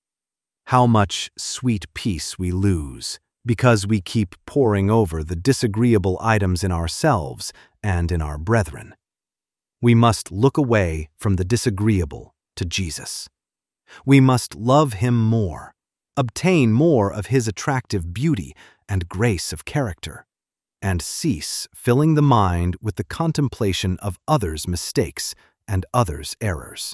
[SPEAKER 2] How much sweet peace we lose because we keep poring over the disagreeable items in ourselves and in our brethren. We must look away from the disagreeable to Jesus. We must love him more, obtain more of his attractive beauty and grace of character, and cease filling the mind with the contemplation of others' mistakes and others' errors.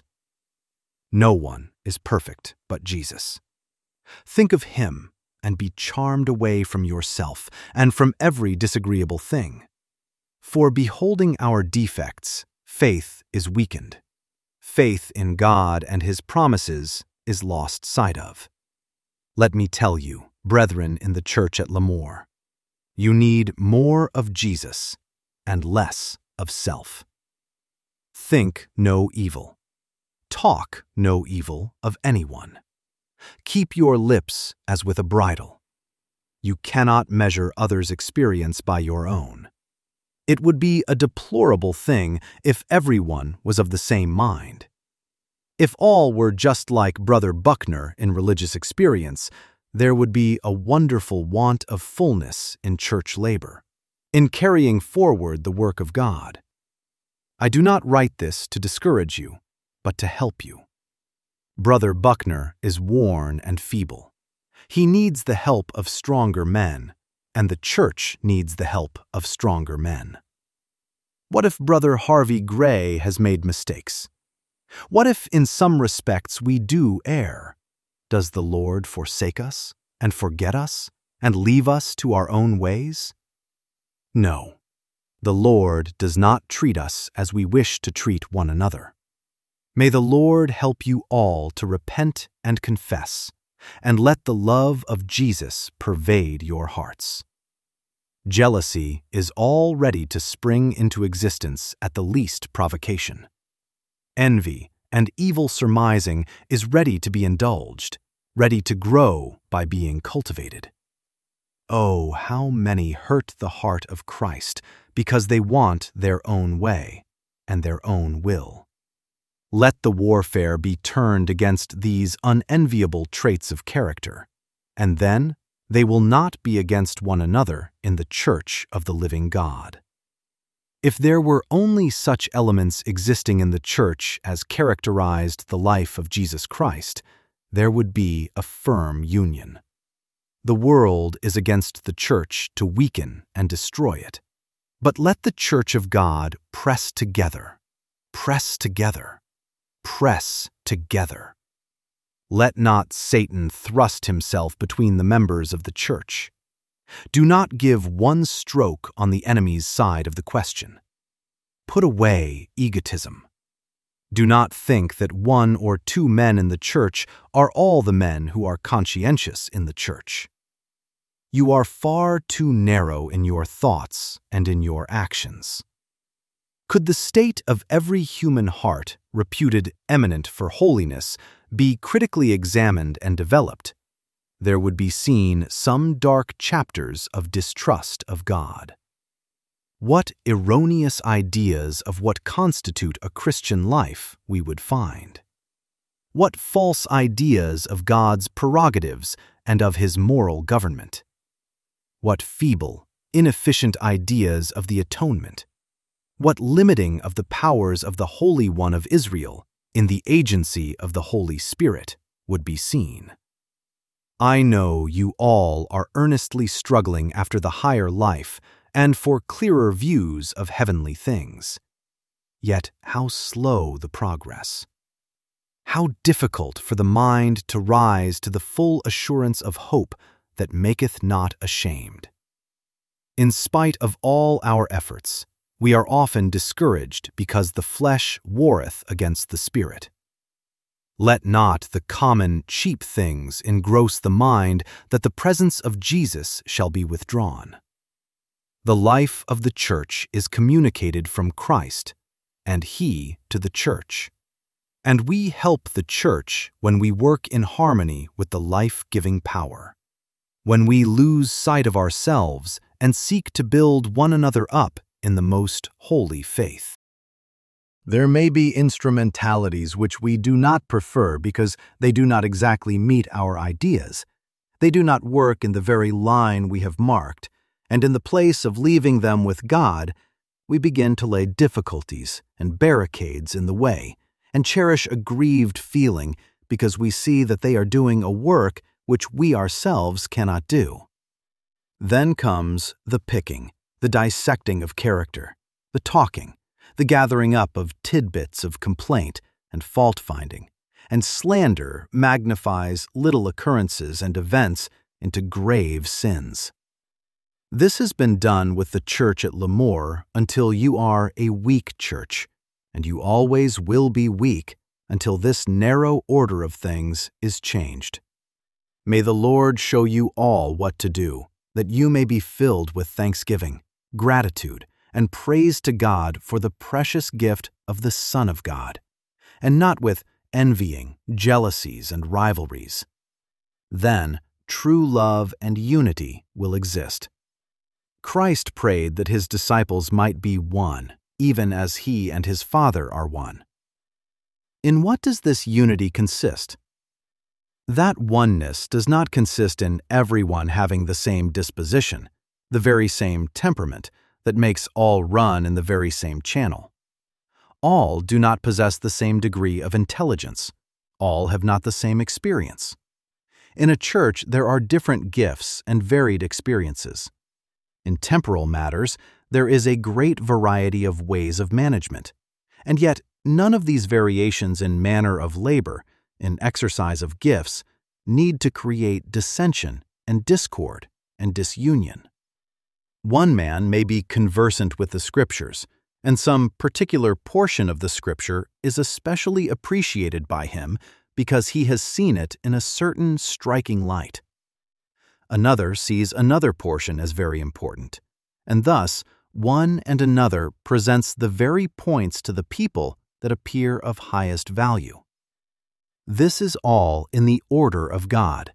[SPEAKER 2] No one is perfect but Jesus. Think of him and be charmed away from yourself and from every disagreeable thing. For beholding our defects, faith is weakened. Faith in God and his promises is lost sight of. Let me tell you, brethren in the church at Lemoore, you need more of Jesus and less of self. Think no evil. Talk no evil of anyone. Keep your lips as with a bridle. You cannot measure others' experience by your own. It would be a deplorable thing if everyone was of the same mind. If all were just like Brother Buckner in religious experience, there would be a wonderful want of fullness in church labor, in carrying forward the work of God. I do not write this to discourage you, but to help you. Brother Buckner is worn and feeble. He needs the help of stronger men, and the church needs the help of stronger men. What if Brother Harvey Gray has made mistakes? What if in some respects we do err? Does the Lord forsake us and forget us and leave us to our own ways? No, the Lord does not treat us as we wish to treat one another. May the Lord help you all to repent and confess, and let the love of Jesus pervade your hearts. Jealousy is all ready to spring into existence at the least provocation. Envy and evil surmising is ready to be indulged, ready to grow by being cultivated. Oh, how many hurt the heart of Christ because they want their own way and their own will. Let the warfare be turned against these unenviable traits of character, and then they will not be against one another in the church of the living God. If there were only such elements existing in the church as characterized the life of Jesus Christ, there would be a firm union. The world is against the church to weaken and destroy it. But let the church of God press together, press together, press together. Let not Satan thrust himself between the members of the church. Do not give one stroke on the enemy's side of the question. Put away egotism. Do not think that one or two men in the church are all the men who are conscientious in the church. You are far too narrow in your thoughts and in your actions. Could the state of every human heart, reputed eminent for holiness, be critically examined and developed, there would be seen some dark chapters of distrust of God. What erroneous ideas of what constitute a Christian life we would find. What false ideas of God's prerogatives and of his moral government. What feeble, inefficient ideas of the atonement. What limiting of the powers of the Holy One of Israel in the agency of the Holy Spirit would be seen. I know you all are earnestly struggling after the higher life and for clearer views of heavenly things. Yet how slow the progress! How difficult for the mind to rise to the full assurance of hope that maketh not ashamed. In spite of all our efforts, we are often discouraged because the flesh warreth against the spirit. Let not the common, cheap things engross the mind that the presence of Jesus shall be withdrawn. The life of the church is communicated from Christ, and He to the church. And we help the church when we work in harmony with the life-giving power. When we lose sight of ourselves and seek to build one another up in the most holy faith. There may be instrumentalities which we do not prefer because they do not exactly meet our ideas. They do not work in the very line we have marked, and in the place of leaving them with God, we begin to lay difficulties and barricades in the way, and cherish a grieved feeling because we see that they are doing a work which we ourselves cannot do. Then comes the picking, the dissecting of character, the talking, the gathering up of tidbits of complaint and fault-finding, and slander magnifies little occurrences and events into grave sins. This has been done with the church at Lemoore until you are a weak church, and you always will be weak until this narrow order of things is changed. May the Lord show you all what to do, that you may be filled with thanksgiving, gratitude, and praise to God for the precious gift of the Son of God, and not with envying, jealousies, and rivalries. Then true love and unity will exist. Christ prayed that his disciples might be one, even as he and his Father are one. In what does this unity consist? That oneness does not consist in everyone having the same disposition, the very same temperament that makes all run in the very same channel. All do not possess the same degree of intelligence. All have not the same experience. In a church, there are different gifts and varied experiences. In temporal matters, there is a great variety of ways of management, and yet none of these variations in manner of labor, in exercise of gifts, need to create dissension and discord and disunion. One man may be conversant with the Scriptures, and some particular portion of the Scripture is especially appreciated by him because he has seen it in a certain striking light. Another sees another portion as very important, and thus one and another presents the very points to the people that appear of highest value. This is all in the order of God.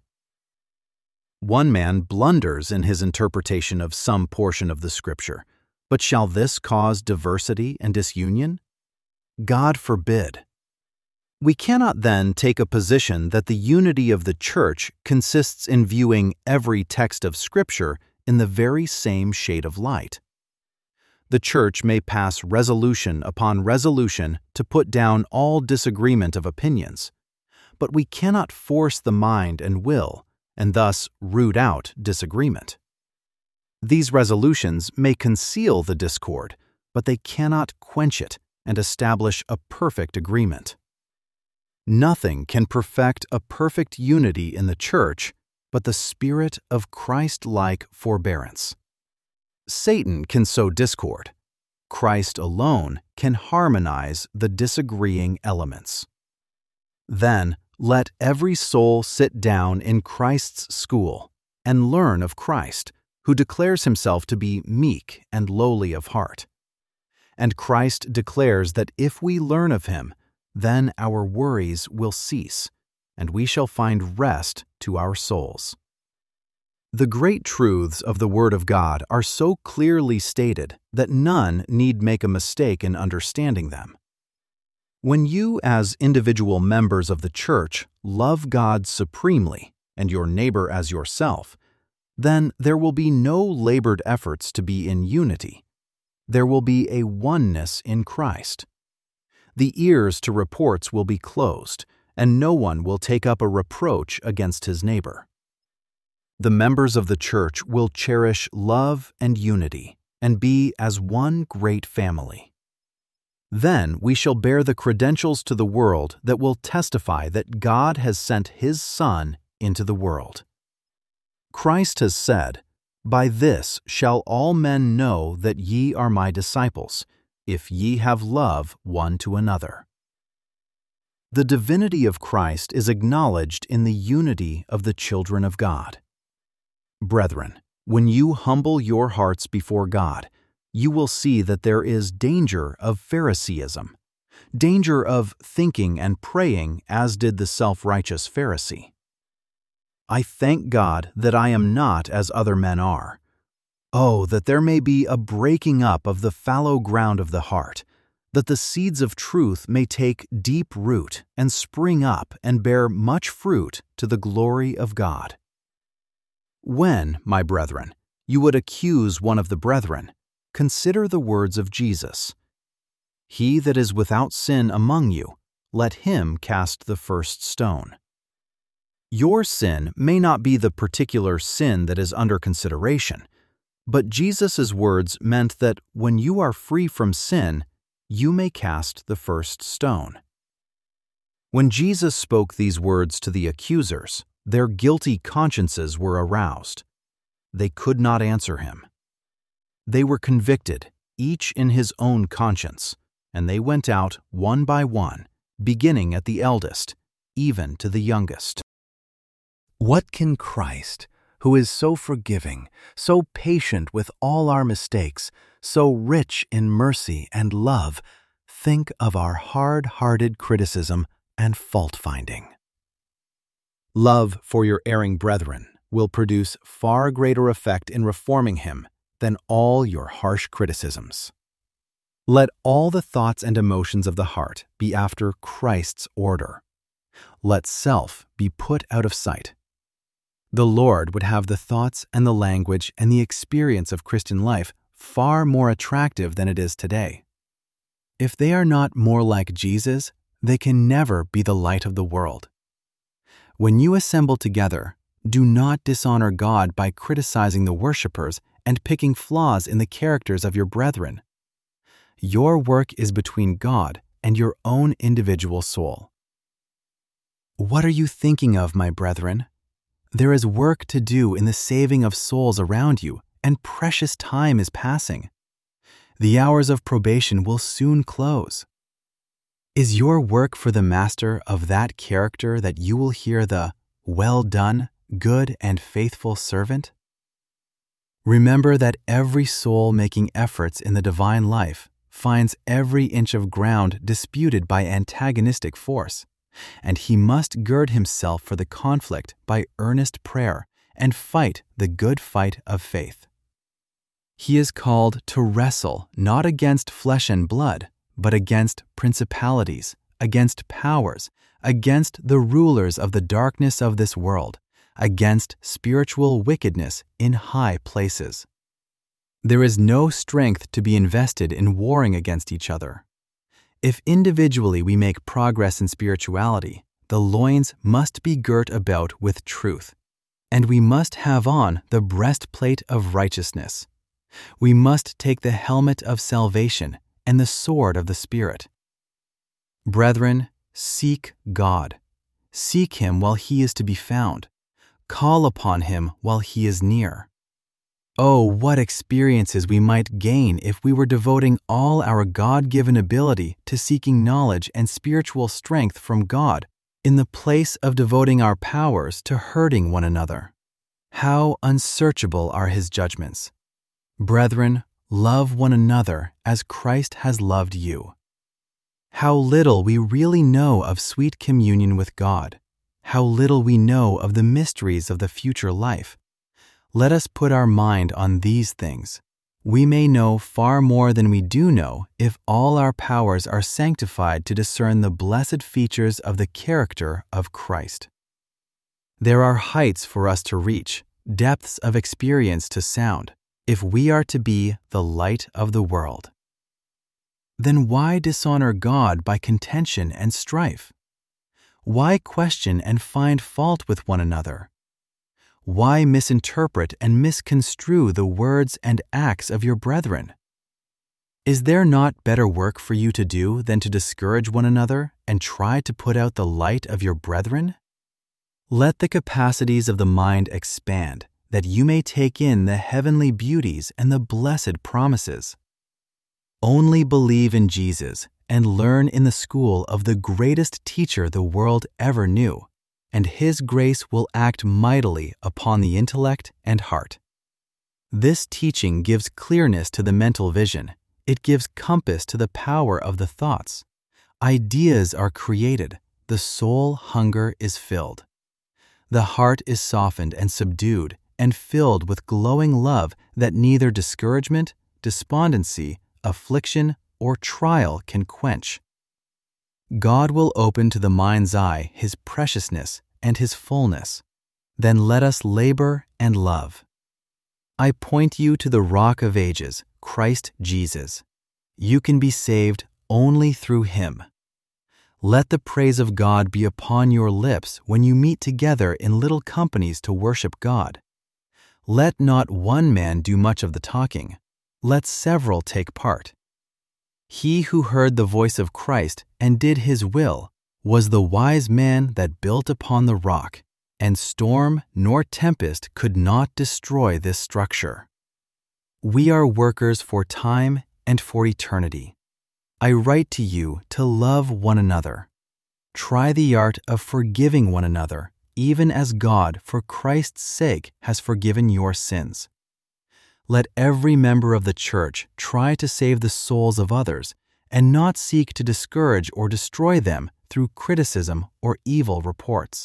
[SPEAKER 2] One man blunders in his interpretation of some portion of the Scripture, but shall this cause diversity and disunion? God forbid. We cannot then take a position that the unity of the church consists in viewing every text of Scripture in the very same shade of light. The church may pass resolution upon resolution to put down all disagreement of opinions, but we cannot force the mind and will, and thus root out disagreement. These resolutions may conceal the discord, but they cannot quench it and establish a perfect agreement. Nothing can perfect a perfect unity in the church but the spirit of Christ-like forbearance. Satan can sow discord. Christ alone can harmonize the disagreeing elements. Then let every soul sit down in Christ's school and learn of Christ, who declares himself to be meek and lowly of heart. And Christ declares that if we learn of him, then our worries will cease, and we shall find rest to our souls. The great truths of the Word of God are so clearly stated that none need make a mistake in understanding them. When you, as individual members of the church, love God supremely and your neighbor as yourself, then there will be no labored efforts to be in unity. There will be a oneness in Christ. The ears to reports will be closed, and no one will take up a reproach against his neighbor. The members of the church will cherish love and unity, and be as one great family. Then we shall bear the credentials to the world that will testify that God has sent His Son into the world. Christ has said, "By this shall all men know that ye are my disciples, if ye have love one to another." The divinity of Christ is acknowledged in the unity of the children of God. Brethren, when you humble your hearts before God, you will see that there is danger of Phariseeism, danger of thinking and praying as did the self-righteous Pharisee. I thank God that I am not as other men are. Oh, that there may be a breaking up of the fallow ground of the heart, that the seeds of truth may take deep root and spring up and bear much fruit to the glory of God. When, my brethren, you would accuse one of the brethren, consider the words of Jesus. He that is without sin among you, let him cast the first stone. Your sin may not be the particular sin that is under consideration, but Jesus' words meant that when you are free from sin, you may cast the first stone. When Jesus spoke these words to the accusers, their guilty consciences were aroused. They could not answer him. They were convicted, each in his own conscience, and they went out one by one, beginning at the eldest, even to the youngest. What can Christ, who is so forgiving, so patient with all our mistakes, so rich in mercy and love, think of our hard-hearted criticism and fault-finding? Love for your erring brethren will produce far greater effect in reforming him than all your harsh criticisms. Let all the thoughts and emotions of the heart be after Christ's order. Let self be put out of sight. The Lord would have the thoughts and the language and the experience of Christian life far more attractive than it is today. If they are not more like Jesus, they can never be the light of the world. When you assemble together, do not dishonor God by criticizing the worshipers and picking flaws in the characters of your brethren. Your work is between God and your own individual soul. What are you thinking of, my brethren? There is work to do in the saving of souls around you, and precious time is passing. The hours of probation will soon close. Is your work for the Master of that character that you will hear the "Well done, good and faithful servant"? Remember that every soul making efforts in the divine life finds every inch of ground disputed by antagonistic force, and he must gird himself for the conflict by earnest prayer and fight the good fight of faith. He is called to wrestle not against flesh and blood, but against principalities, against powers, against the rulers of the darkness of this world, against spiritual wickedness in high places. There is no strength to be invested in warring against each other. If individually we make progress in spirituality, the loins must be girt about with truth, and we must have on the breastplate of righteousness. We must take the helmet of salvation and the sword of the Spirit. Brethren, seek God. Seek Him while He is to be found. Call upon Him while He is near. Oh, what experiences we might gain if we were devoting all our God-given ability to seeking knowledge and spiritual strength from God, in the place of devoting our powers to hurting one another. How unsearchable are His judgments! Brethren, love one another as Christ has loved you. How little we really know of sweet communion with God. How little we know of the mysteries of the future life. Let us put our mind on these things. We may know far more than we do know if all our powers are sanctified to discern the blessed features of the character of Christ. There are heights for us to reach, depths of experience to sound, if we are to be the light of the world. Then why dishonor God by contention and strife? Why question and find fault with one another?
[SPEAKER 1] Why misinterpret and misconstrue the words and acts of your brethren? Is there not better work for you to do than to discourage one another and try to put out the light of your brethren? Let the capacities of the mind expand, that you may take in the heavenly beauties and the blessed promises. Only believe in Jesus and learn in the school of the greatest teacher the world ever knew, and His grace will act mightily upon the intellect and heart. This teaching gives clearness to the mental vision. It gives compass to the power of the thoughts. Ideas are created. The soul hunger is filled. The heart is softened and subdued and filled with glowing love that neither discouragement, despondency, affliction, or trial can quench. God will open to the mind's eye His preciousness and His fullness. Then let us labor and love. I point you to the Rock of Ages, Christ Jesus. You can be saved only through Him. Let the praise of God be upon your lips when you meet together in little companies to worship God. Let not one man do much of the talking. Let several take part. He who heard the voice of Christ and did His will was the wise man that built upon the rock, and storm nor tempest could not destroy this structure. We are workers for time and for eternity. I write to you to love one another. Try the art of forgiving one another, even as God, for Christ's sake, has forgiven your sins. Let every member of the church try to save the souls of others and not seek to discourage or destroy them through criticism or evil reports.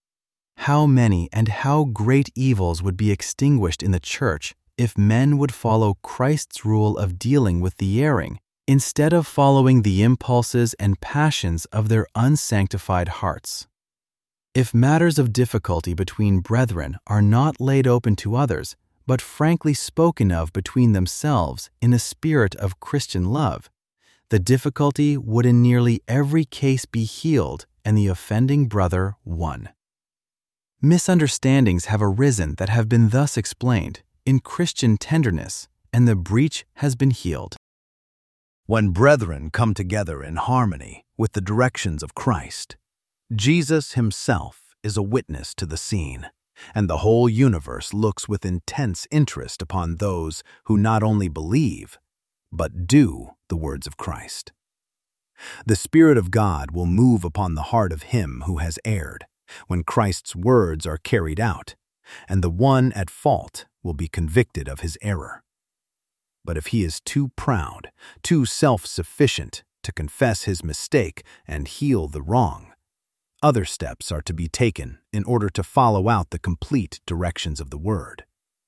[SPEAKER 1] How many and how great evils would be extinguished in the church if men would follow Christ's rule of dealing with the erring instead of following the impulses and passions of their unsanctified hearts. If matters of difficulty between brethren are not laid open to others, but frankly spoken of between themselves in a spirit of Christian love, the difficulty would in nearly every case be healed and the offending brother won. Misunderstandings have arisen that have been thus explained in Christian tenderness, and the breach has been healed.
[SPEAKER 2] When brethren come together in harmony with the directions of Christ, Jesus Himself is a witness to the scene, and the whole universe looks with intense interest upon those who not only believe, but do the words of Christ. The Spirit of God will move upon the heart of him who has erred when Christ's words are carried out, and the one at fault will be convicted of his error. But if he is too proud, too self-sufficient to confess his mistake and heal the wrong, other steps are to be taken in order to follow out the complete directions of the Word.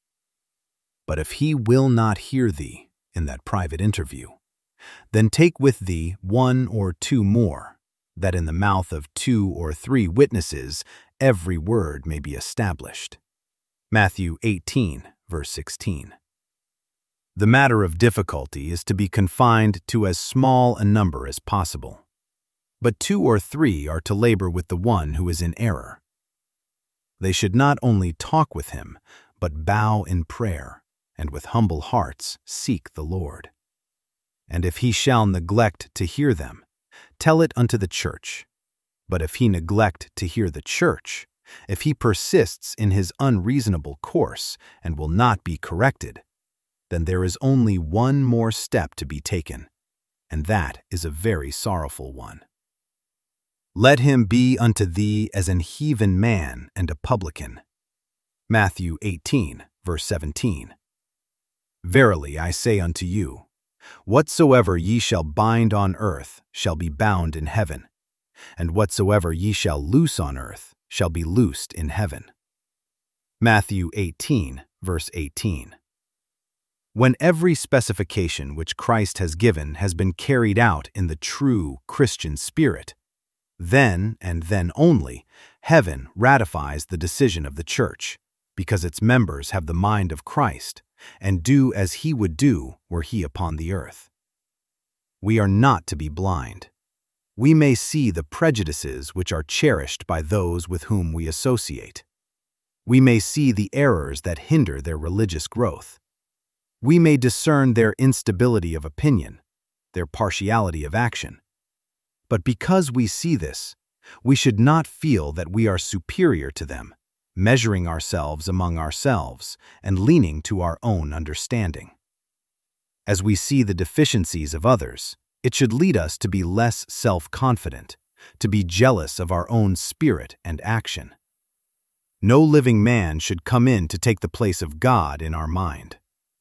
[SPEAKER 2] But if he will not hear thee in that private interview, then take with thee one or two more, that in the mouth of two or three witnesses every word may be established. Matthew eighteen, verse sixteen. The matter of difficulty is to be confined to as small a number as possible, but two or three are to labor with the one who is in error. They should not only talk with him, but bow in prayer, and with humble hearts seek the Lord. And if he shall neglect to hear them, tell it unto the church. But if he neglect to hear the church, if he persists in his unreasonable course and will not be corrected, then there is only one more step to be taken, and that is a very sorrowful one. Let him be unto thee as an heathen man and a publican. Matthew eighteen, verse seventeen. Verily I say unto you, whatsoever ye shall bind on earth shall be bound in heaven, and whatsoever ye shall loose on earth shall be loosed in heaven. Matthew eighteen, verse eighteen. When every specification which Christ has given has been carried out in the true Christian spirit, then, and then only, heaven ratifies the decision of the church, because its members have the mind of Christ, and do as he would do were he upon the earth. We are not to be blind. We may see the prejudices which are cherished by those with whom we associate. We may see the errors that hinder their religious growth. We may discern their instability of opinion, their partiality of action. But because we see this, we should not feel that we are superior to them, measuring ourselves among ourselves and leaning to our own understanding. As we see the deficiencies of others, it should lead us to be less self-confident, to be jealous of our own spirit and action. No living man should come in to take the place of God in our mind.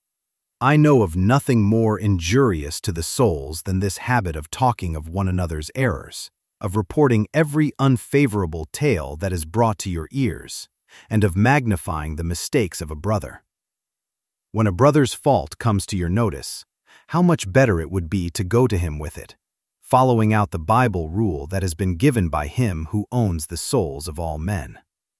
[SPEAKER 2] I know of nothing more injurious to the souls than this habit of talking of one another's errors, of reporting every unfavorable tale that is brought to your ears, and of magnifying the mistakes of a brother. When a brother's fault comes to your notice, how much better it would be to go to him with it, following out the Bible rule that has been given by him who owns the souls of all men.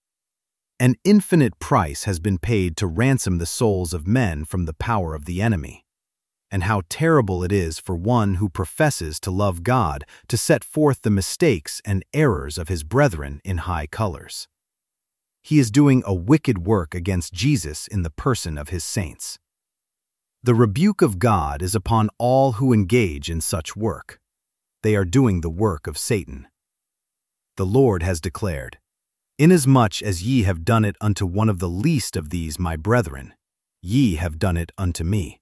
[SPEAKER 2] An infinite price has been paid to ransom the souls of men from the power of the enemy. And how terrible it is for one who professes to love God to set forth the mistakes and errors of his brethren in high colors. He is doing a wicked work against Jesus in the person of his saints. The rebuke of God is upon all who engage in such work. They are doing the work of Satan. The Lord has declared, "Inasmuch as ye have done it unto one of the least of these my brethren, ye have done it unto me."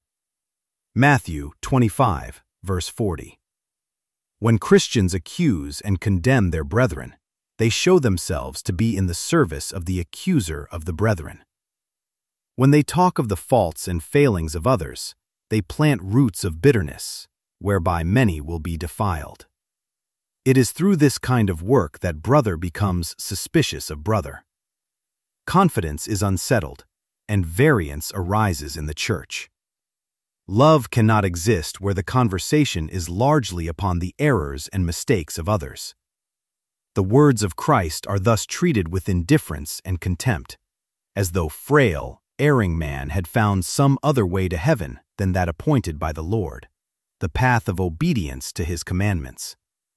[SPEAKER 2] Matthew twenty-five, verse forty. When Christians accuse and condemn their brethren, they show themselves to be in the service of the accuser of the brethren. When they talk of the faults and failings of others, they plant roots of bitterness, whereby many will be defiled. It is through this kind of work that brother becomes suspicious of brother. Confidence is unsettled, and variance arises in the church. Love cannot exist where the conversation is largely upon the errors and mistakes of others. The words of Christ are thus treated with indifference and contempt, as though frail, erring man had found some other way to heaven than that appointed by the Lord, the path of obedience to his commandments.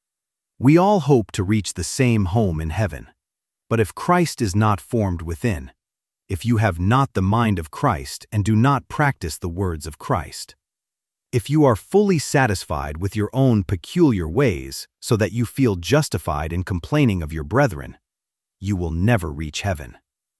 [SPEAKER 2] We all hope to reach the same home in heaven, but if Christ is not formed within, if you have not the mind of Christ and do not practice the words of Christ, if you are fully satisfied with your own peculiar ways so that you feel justified in complaining of your brethren, you will never reach heaven.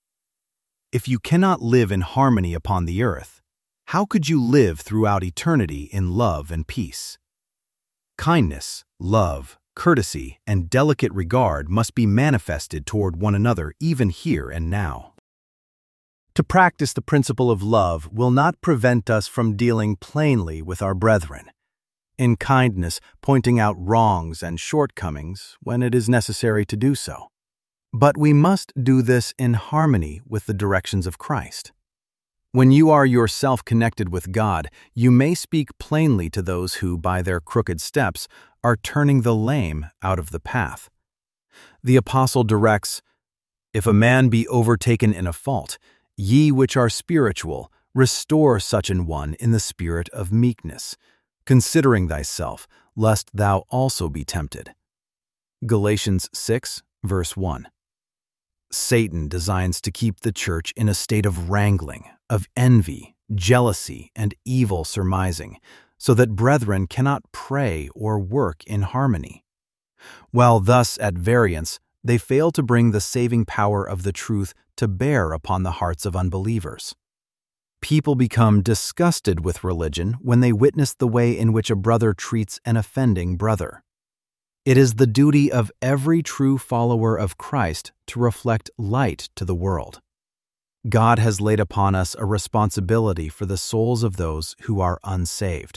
[SPEAKER 2] If you cannot live in harmony upon the earth, how could you live throughout eternity in love and peace? Kindness, love, courtesy, and delicate regard must be manifested toward one another even here and now. To practice the principle of love will not prevent us from dealing plainly with our brethren, in kindness pointing out wrongs and shortcomings when it is necessary to do so. But we must do this in harmony with the directions of Christ. When you are yourself connected with God, you may speak plainly to those who, by their crooked steps, are turning the lame out of the path. The apostle directs, "If a man be overtaken in a fault, ye which are spiritual, restore such an one in the spirit of meekness, considering thyself, lest thou also be tempted." Galatians six, verse one. Satan designs to keep the church in a state of wrangling, of envy, jealousy, and evil surmising, so that brethren cannot pray or work in harmony. While thus at variance, they fail to bring the saving power of the truth to bear upon the hearts of unbelievers. People become disgusted with religion when they witness the way in which a brother treats an offending brother. It is the duty of every true follower of Christ to reflect light to the world. God has laid upon us a responsibility for the souls of those who are unsaved.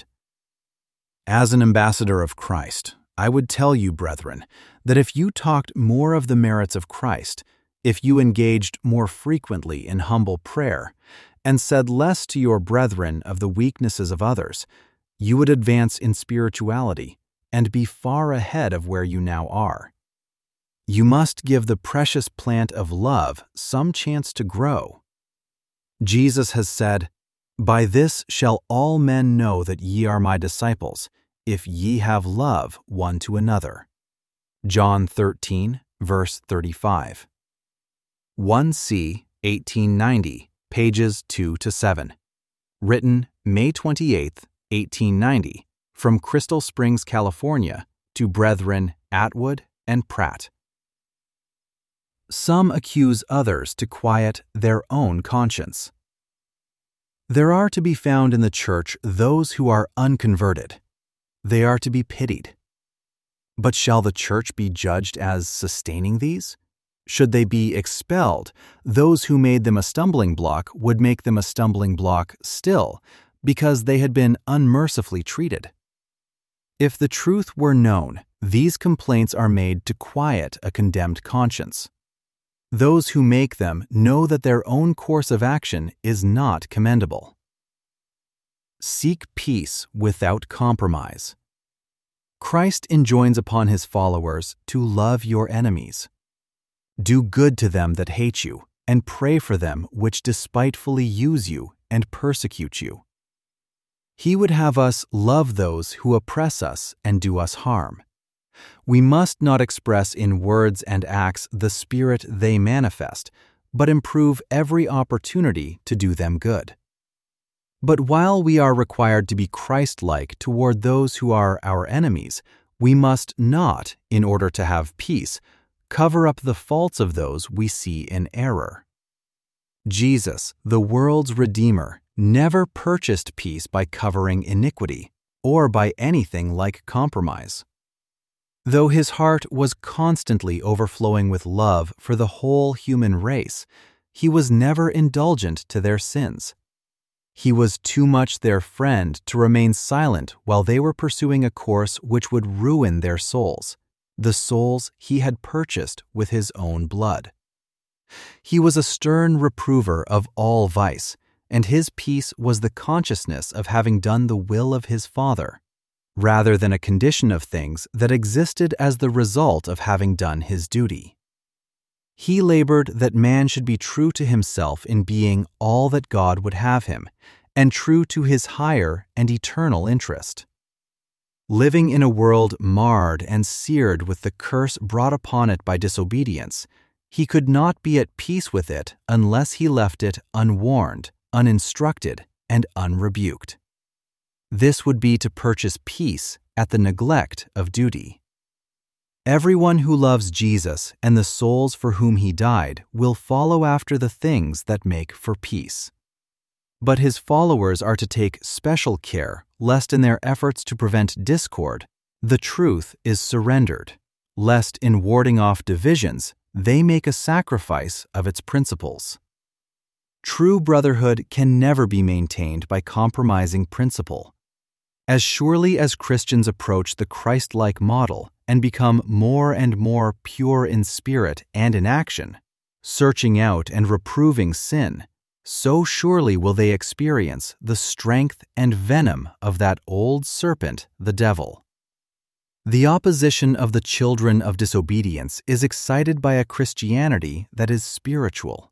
[SPEAKER 2] As an ambassador of Christ, I would tell you, brethren, that if you talked more of the merits of Christ, if you engaged more frequently in humble prayer, and said less to your brethren of the weaknesses of others, you would advance in spirituality and be far ahead of where you now are. You must give the precious plant of love some chance to grow. Jesus has said, "By this shall all men know that ye are my disciples, if ye have love one to another." John thirteen, verse thirty-five. one C
[SPEAKER 1] eighteen ninety, pages two to seven. Written May twenty-eighth, eighteen ninety, from Crystal Springs, California, to Brethren Atwood and Pratt. Some accuse others to quiet their own conscience. There are to be found in the church those who are unconverted. They are to be pitied. But shall the church be judged as sustaining these? Should they be expelled, those who made them a stumbling block would make them a stumbling block still, because they had been unmercifully treated. If the truth were known, these complaints are made to quiet a condemned conscience. Those who make them know that their own course of action is not commendable. Seek peace without compromise. Christ enjoins upon his followers to love your enemies. Do good to them that hate you, and pray for them which despitefully use you and persecute you. He would have us love those who oppress us and do us harm. We must not express in words and acts the spirit they manifest, but improve every opportunity to do them good. But while we are required to be Christ-like toward those who are our enemies, we must not, in order to have peace, cover up the faults of those we see in error. Jesus, the world's Redeemer, never purchased peace by covering iniquity or by anything like compromise. Though his heart was constantly overflowing with love for the whole human race, he was never indulgent to their sins. He was too much their friend to remain silent while they were pursuing a course which would ruin their souls, the souls he had purchased with his own blood. He was a stern reprover of all vice, and his peace was the consciousness of having done the will of his Father, rather than a condition of things that existed as the result of having done his duty. He labored that man should be true to himself in being all that God would have him, and true to his higher and eternal interest. Living in a world marred and seared with the curse brought upon it by disobedience, he could not be at peace with it unless he left it unwarned, uninstructed, and unrebuked. This would be to purchase peace at the neglect of duty. Everyone who loves Jesus and the souls for whom he died will follow after the things that make for peace. But his followers are to take special care lest in their efforts to prevent discord, the truth is surrendered, lest in warding off divisions, they make a sacrifice of its principles. True brotherhood can never be maintained by compromising principle. As surely as Christians approach the Christ-like model and become more and more pure in spirit and in action, searching out and reproving sin, so surely will they experience the strength and venom of that old serpent, the devil. The opposition of the children of disobedience is excited by a Christianity that is spiritual.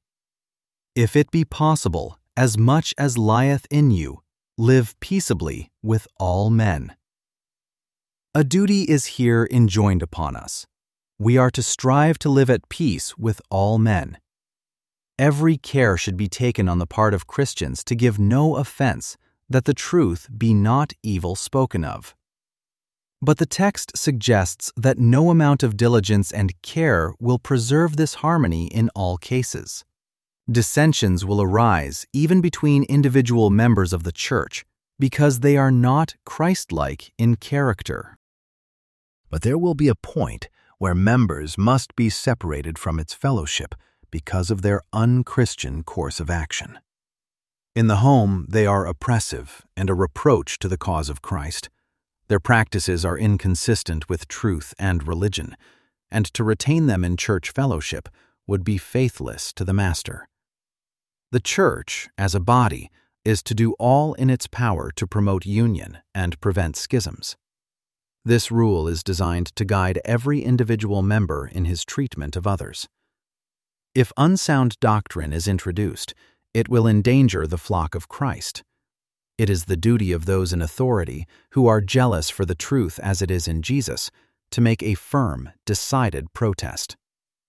[SPEAKER 1] If it be possible, as much as lieth in you, live peaceably with all men. A duty is here enjoined upon us. We are to strive to live at peace with all men. Every care should be taken on the part of Christians to give no offense, that the truth be not evil spoken of. But the text suggests that no amount of diligence and care will preserve this harmony in all cases. Dissensions will arise even between individual members of the church because they are not Christ-like in character.
[SPEAKER 2] But there will be a point where members must be separated from its fellowship because of their unchristian course of action. In the home, they are oppressive and a reproach to the cause of Christ. Their practices are inconsistent with truth and religion, and to retain them in church fellowship would be faithless to the Master. The church, as a body, is to do all in its power to promote union and prevent schisms. This rule is designed to guide every individual member in his treatment of others. If unsound doctrine is introduced, it will endanger the flock of Christ. It is the duty of those in authority who are jealous for the truth as it is in Jesus to make a firm, decided protest.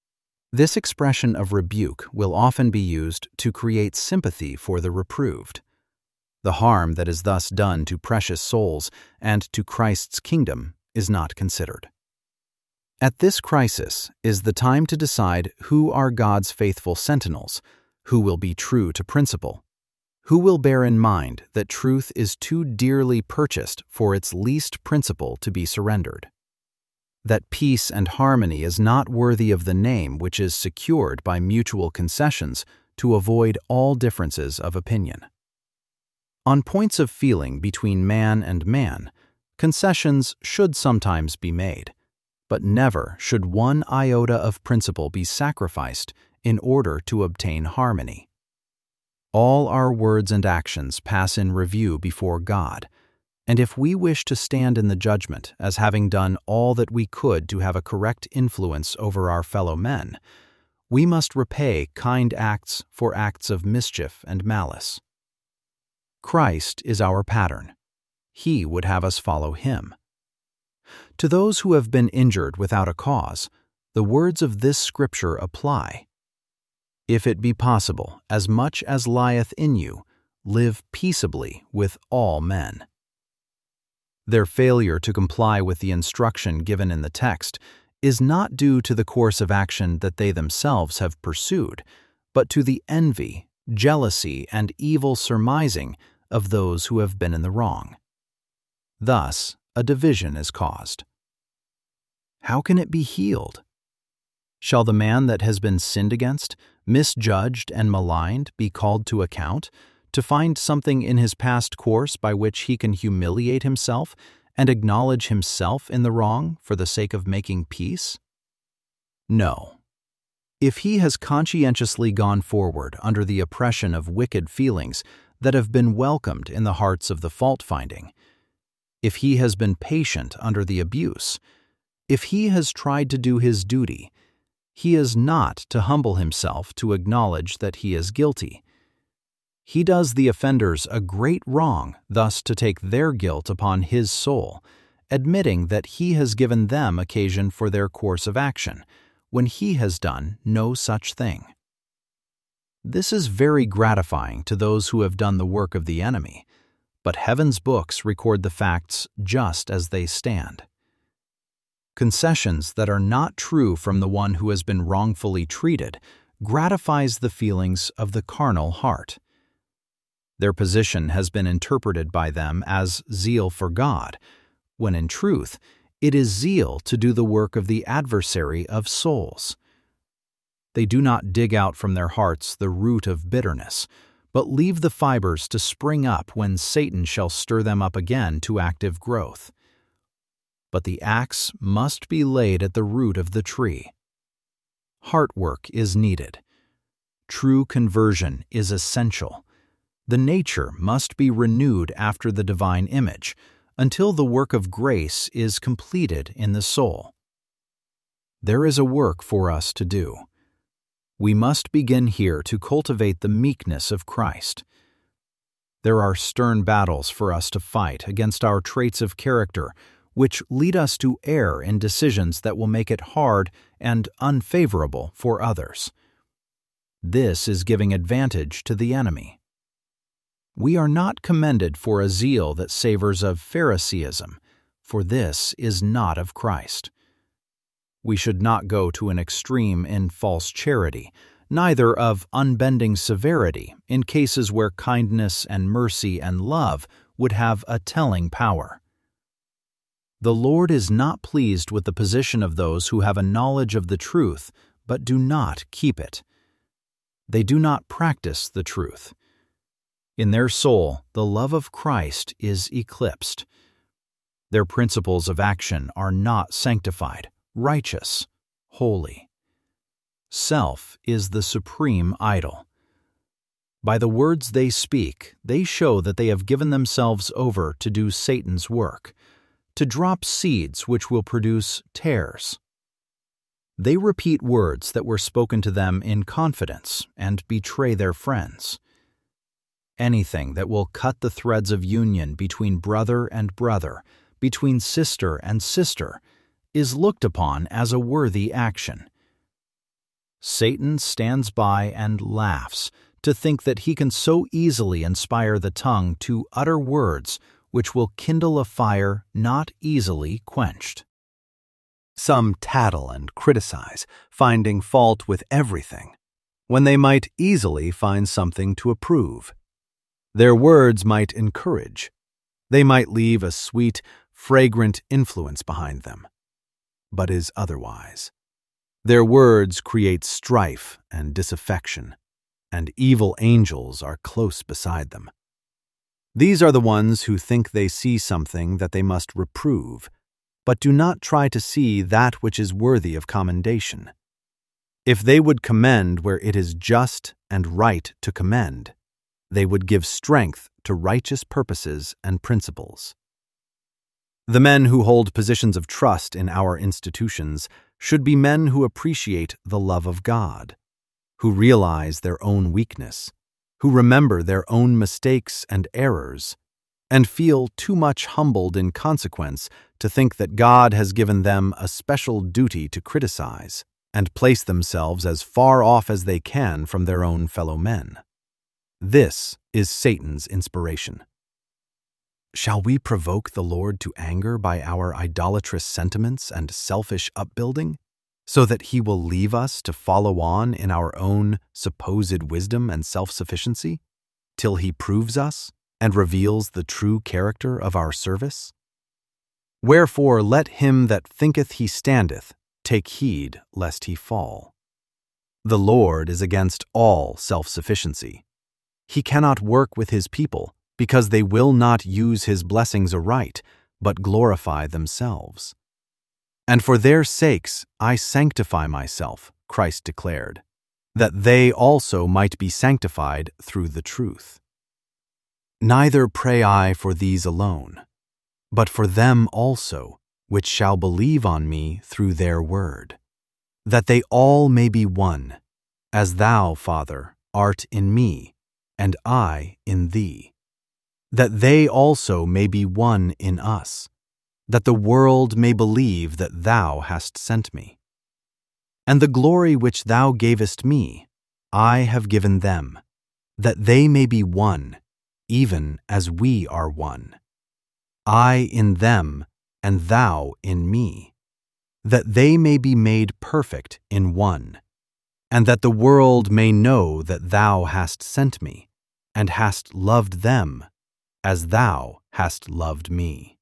[SPEAKER 1] This expression of rebuke will often be used to create sympathy for the reproved. The harm that is thus done to precious souls and to Christ's kingdom is not considered. At this crisis is the time to decide who are God's faithful sentinels, who will be true to principle, who will bear in mind that truth is too dearly purchased for its least principle to be surrendered, that peace and harmony is not worthy of the name which is secured by mutual concessions to avoid all differences of opinion. On points of feeling between man and man, concessions should sometimes be made, but never should one iota of principle be sacrificed in order to obtain harmony. All our words and actions pass in review before God, and if we wish to stand in the judgment as having done all that we could to have a correct influence over our fellow men, we must repay kind acts for acts of mischief and malice. Christ is our pattern. He would have us follow him. To those who have been injured without a cause, the words of this scripture apply. If it be possible, as much as lieth in you, live peaceably with all men. Their failure to comply with the instruction given in the text is not due to the course of action that they themselves have pursued, but to the envy, jealousy, and evil surmising of those who have been in the wrong. Thus, a division is caused. How can it be healed? Shall the man that has been sinned against, misjudged and maligned, be called to account, to find something in his past course by which he can humiliate himself and acknowledge himself in the wrong for the sake of making peace? No. If he has conscientiously gone forward under the oppression of wicked feelings that have been welcomed in the hearts of the fault-finding, if he has been patient under the abuse, if he has tried to do his duty, he is not to humble himself to acknowledge that he is guilty. He does the offenders a great wrong thus to take their guilt upon his soul, admitting that he has given them occasion for their course of action, when he has done no such thing. This is very gratifying to those who have done the work of the enemy, but heaven's books record the facts just as they stand. Concessions that are not true from the one who has been wrongfully treated gratifies the feelings of the carnal heart. Their position has been interpreted by them as zeal for God, when in truth it is zeal to do the work of the adversary of souls. They do not dig out from their hearts the root of bitterness, but leave the fibers to spring up when Satan shall stir them up again to active growth. But the axe must be laid at the root of the tree. Heart work is needed. True conversion is essential. The nature must be renewed after the divine image, until the work of grace is completed in the soul. There is a work for us to do. We must begin here to cultivate the meekness of Christ. There are stern battles for us to fight against our traits of character, which lead us to err in decisions that will make it hard and unfavorable for others. This is giving advantage to the enemy. We are not commended for a zeal that savors of Phariseeism, for this is not of Christ. We should not go to an extreme in false charity, neither of unbending severity in cases where kindness and mercy and love would have a telling power. The Lord is not pleased with the position of those who have a knowledge of the truth but do not keep it. They do not practice the truth. In their soul, the love of Christ is eclipsed. Their principles of action are not sanctified, righteous, holy. Self is the supreme idol. By the words they speak, they show that they have given themselves over to do Satan's work, to drop seeds which will produce tares. They repeat words that were spoken to them in confidence and betray their friends. Anything that will cut the threads of union between brother and brother, between sister and sister, is looked upon as a worthy action.
[SPEAKER 2] Satan stands by and laughs to think that he can so easily inspire the tongue to utter words which will kindle a fire not easily quenched. Some tattle and criticize, finding fault with everything, when they might easily find something to approve. Their words might encourage. They might leave a sweet, fragrant influence behind them, but is otherwise. Their words create strife and disaffection, and evil angels are close beside them. These are the ones who think they see something that they must reprove, but do not try to see that which is worthy of commendation. If they would commend where it is just and right to commend, they would give strength to righteous purposes and principles. The men who hold positions of trust in our institutions should be men who appreciate the love of God, who realize their own weakness, who remember their own mistakes and errors, and feel too much humbled in consequence to think that God has given them a special duty to criticize and place themselves as far off as they can from their own fellow men. This is Satan's inspiration. Shall we provoke the Lord to anger by our idolatrous sentiments and selfish upbuilding, so that he will leave us to follow on in our own supposed wisdom and self-sufficiency, till he proves us and reveals the true character of our service? Wherefore let him that thinketh he standeth take heed lest he fall. The Lord is against all self-sufficiency. He cannot work with his people, because they will not use his blessings aright, but glorify themselves. And for their sakes I sanctify myself, Christ declared, that they also might be sanctified through the truth. Neither pray I for these alone, but for them also, which shall believe on me through their word, that they all may be one, as thou, Father, art in me, and I in thee, that they also may be one in us, that the world may believe that thou hast sent me. And the glory which thou gavest me, I have given them, that they may be one, even as we are one. I in them, and thou in me, that they may be made perfect in one, and that the world may know that thou hast sent me, and hast loved them, as thou hast loved me.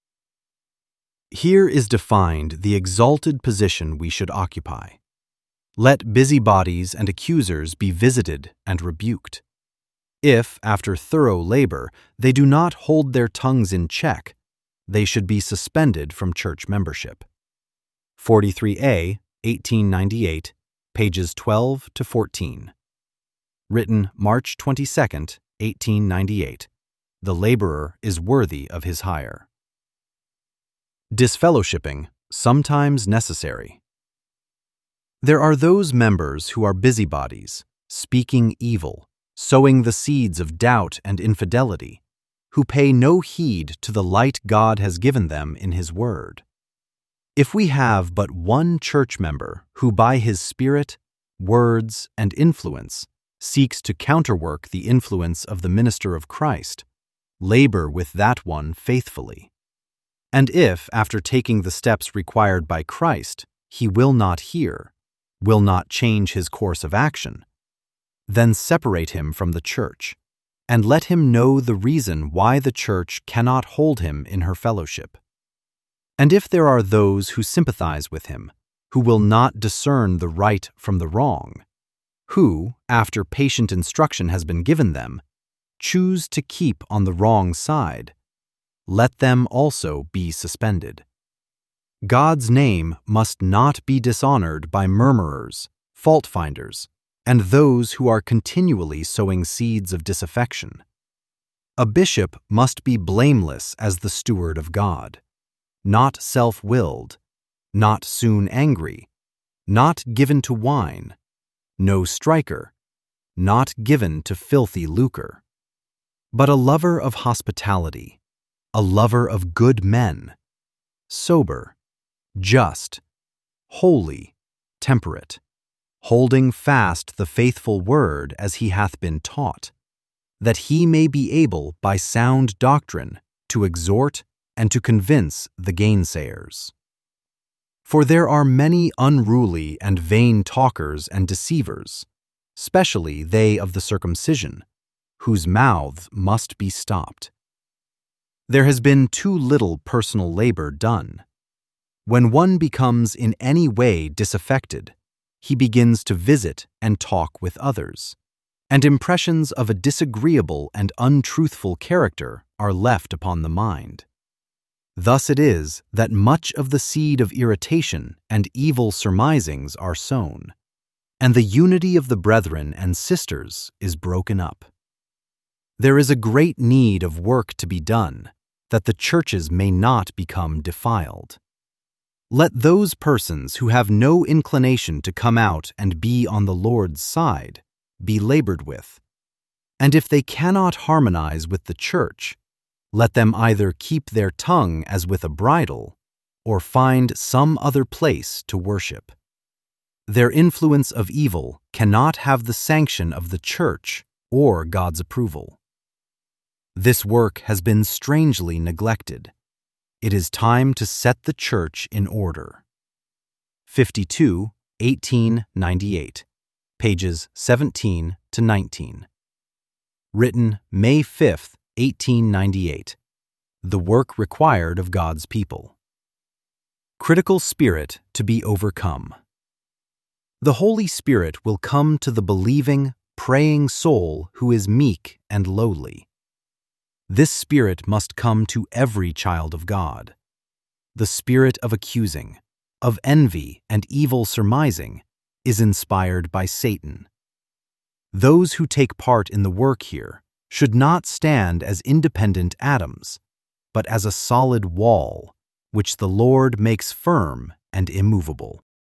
[SPEAKER 2] Here is defined the exalted position we should occupy. Let busybodies and accusers be visited and rebuked. If, after thorough labor, they do not hold their tongues in check, they should be suspended from church membership. forty-three A, eighteen ninety-eight, pages twelve to fourteen. Written March twenty-second, eighteen ninety-eight. The laborer is worthy of his hire. Disfellowshipping, sometimes necessary. There are those members who are busybodies, speaking evil, sowing the seeds of doubt and infidelity, who pay no heed to the light God has given them in His Word. If we have but one church member who by his spirit, words, and influence seeks to counterwork the influence of the minister of Christ, labor with that one faithfully. And if, after taking the steps required by Christ, he will not hear, will not change his course of action, then separate him from the church, and let him know the reason why the church cannot hold him in her fellowship. And if there are those who sympathize with him, who will not discern the right from the wrong, who, after patient instruction has been given them, choose to keep on the wrong side, let them also be suspended. God's name must not be dishonored by murmurers, fault-finders, and those who are continually sowing seeds of disaffection. A bishop must be blameless as the steward of God, not self-willed, not soon angry, not given to wine, no striker, not given to filthy lucre, but a lover of hospitality, a lover of good men, sober, just, holy, temperate,
[SPEAKER 1] holding fast the faithful word as he hath been taught, that he may be able by sound doctrine to exhort and to convince the gainsayers. For there are many unruly and vain talkers and deceivers, specially they of the circumcision, whose mouths must be stopped. There has been too little personal labor done. When one becomes in any way disaffected, he begins to visit and talk with others, and impressions of a disagreeable and untruthful character are left upon the mind. Thus it is that much of the seed of irritation and evil surmisings are sown, and the unity of the brethren and sisters is broken up. There is a great need of work to be done, that the churches may not become defiled. Let those persons who have no inclination to come out and be on the Lord's side be labored with, and if they cannot harmonize with the church, let them either keep their tongue as with a bridle, or find some other place to worship. Their influence of evil cannot have the sanction of the church or God's approval. This work has been strangely neglected. It is time to set the church in order. fifty-two, eighteen ninety-eight, pages seventeen to nineteen. Written May fifth, eighteen ninety-eight. The work required of God's people. Critical spirit to be overcome. The Holy Spirit will come to the believing, praying soul who is meek and lowly. This spirit must come to every child of God. The spirit of accusing, of envy and evil surmising is inspired by Satan. Those who take part in the work here should not stand as independent atoms, but as a solid wall, which the Lord makes firm and immovable.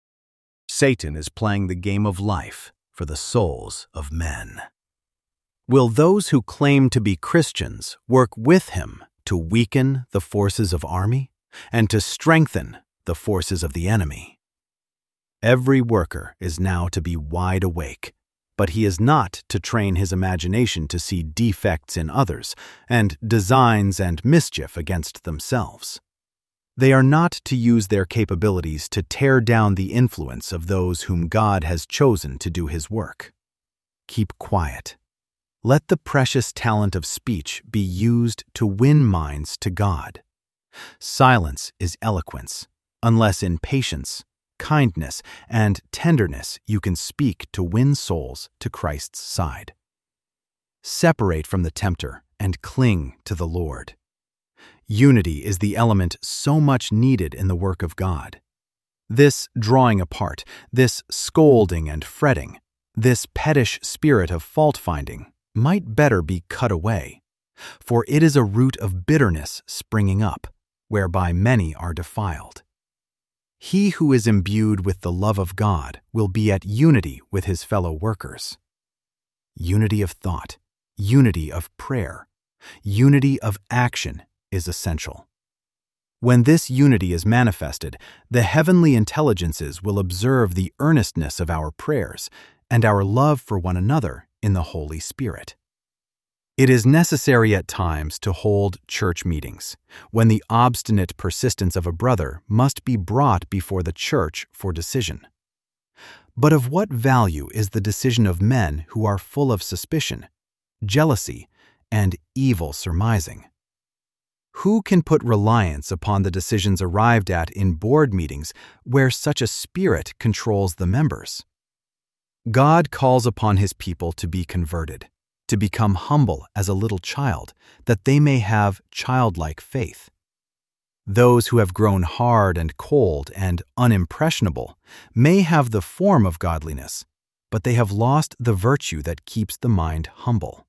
[SPEAKER 2] Satan is playing the game of life for the souls of men. Will those who claim to be Christians work with him to weaken the forces of army and to strengthen the forces of the enemy? Every worker is now to be wide awake, but he is not to train his imagination to see defects in others and designs and mischief against themselves. They are not to use their capabilities to tear down the influence of those whom God has chosen to do his work. Keep quiet. Let the precious talent of speech be used to win minds to God. Silence is eloquence, unless in patience, kindness, and tenderness you can speak to win souls to Christ's side. Separate from the tempter and cling to the Lord. Unity is the element so much needed in the work of God. This drawing apart, this scolding and fretting, this pettish spirit of fault-finding might better be cut away, for it is a root of bitterness springing up, whereby many are defiled. He who is imbued with the love of God will be at unity with his fellow workers. Unity of thought, unity of prayer, unity of action is essential. When this unity is manifested, the heavenly intelligences will observe the earnestness of our prayers and our love for one another in the Holy Spirit. It is necessary at times to hold church meetings, when the obstinate persistence of a brother must be brought before the church for decision. But of what value is the decision of men who are full of suspicion, jealousy, and evil surmising? Who can put reliance upon the decisions arrived at in board meetings where such a spirit controls the members? God calls upon his people to be converted, to become humble as a little child, that they may have childlike faith. Those who have grown hard and cold and unimpressionable may have the form of godliness, but they have lost the virtue that keeps the mind humble.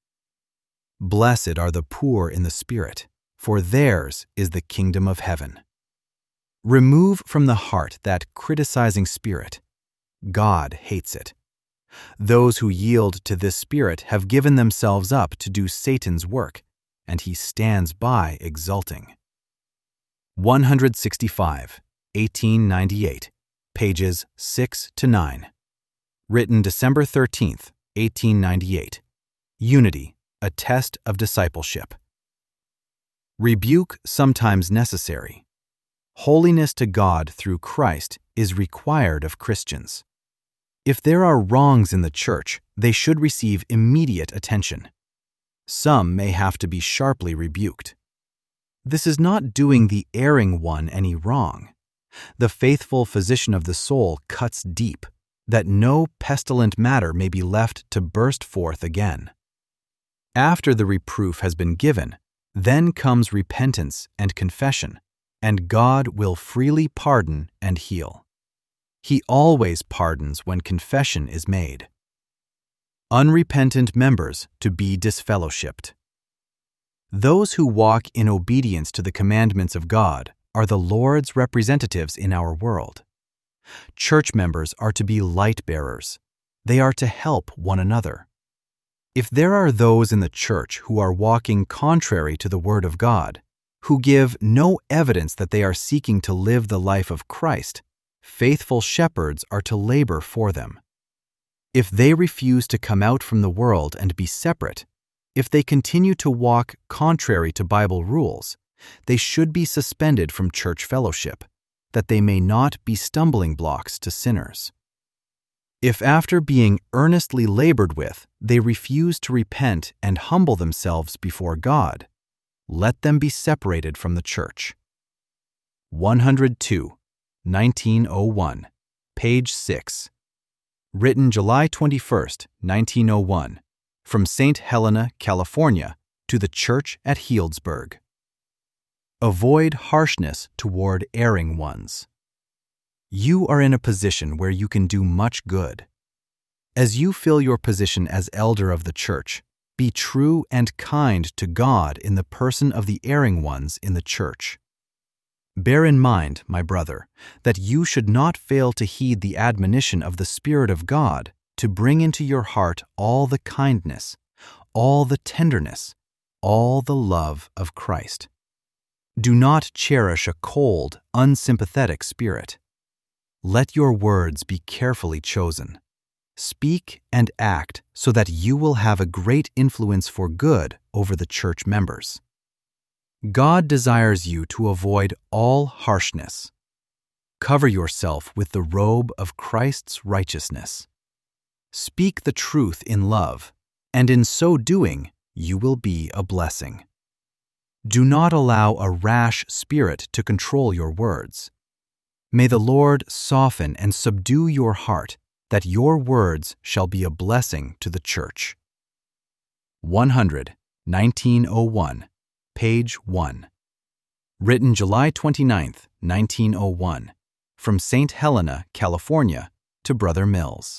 [SPEAKER 2] Blessed are the poor in the spirit, for theirs is the kingdom of heaven. Remove from the heart that criticizing spirit. God hates it. Those who yield to this spirit have given themselves up to do Satan's work, and he stands by exulting. one sixty-five, eighteen ninety-eight, pages six to nine.
[SPEAKER 1] Written December thirteenth, eighteen ninety-eight. Unity, a test of discipleship. Rebuke sometimes necessary. Holiness to God through Christ is required of Christians. If there are wrongs in the church, they should receive immediate attention. Some may have to be sharply rebuked. This is not doing the erring one any wrong. The faithful physician of the soul cuts deep, that no pestilent matter may be left to burst forth again. After the reproof has been given, then comes repentance and confession, and God will freely pardon and heal. He always pardons when confession is made. Unrepentant members to be disfellowshipped. Those who walk in obedience to the commandments of God are the Lord's representatives in our world. Church members are to be light-bearers. They are to help one another. If there are those in the church who are walking contrary to the Word of God, who give no evidence that they are seeking to live the life of Christ, faithful shepherds are to labor for them. If they refuse to come out from the world and be separate, if they continue to walk contrary to Bible rules, they should be suspended from church fellowship, that they may not be stumbling blocks to sinners. If after being earnestly labored with, they refuse to repent and humble themselves before God, let them be separated from the church. one oh two, nineteen oh one, page six. Written July twenty-first, nineteen oh one, from Saint Helena, California, to the church at Healdsburg. Avoid harshness toward erring ones. You are in a position where you can do much good. As you fill your position as elder of the church, be true and kind to God in the person of the erring ones in the church. Bear in mind, my brother, that you should not fail to heed the admonition of the Spirit of God to bring into your heart all the kindness, all the tenderness, all the love of Christ. Do not cherish a cold, unsympathetic spirit. Let your words be carefully chosen. Speak and act so that you will have a great influence for good over the church members. God desires you to avoid all harshness. Cover yourself with the robe of Christ's righteousness. Speak the truth in love, and in so doing, you will be a blessing. Do not allow a rash spirit to control your words. May the Lord soften and subdue your heart, that your words shall be a blessing to the church. one hundred, nineteen oh one, page one. Written July twenty-ninth, nineteen oh one, from Saint Helena, California, to Brother Mills.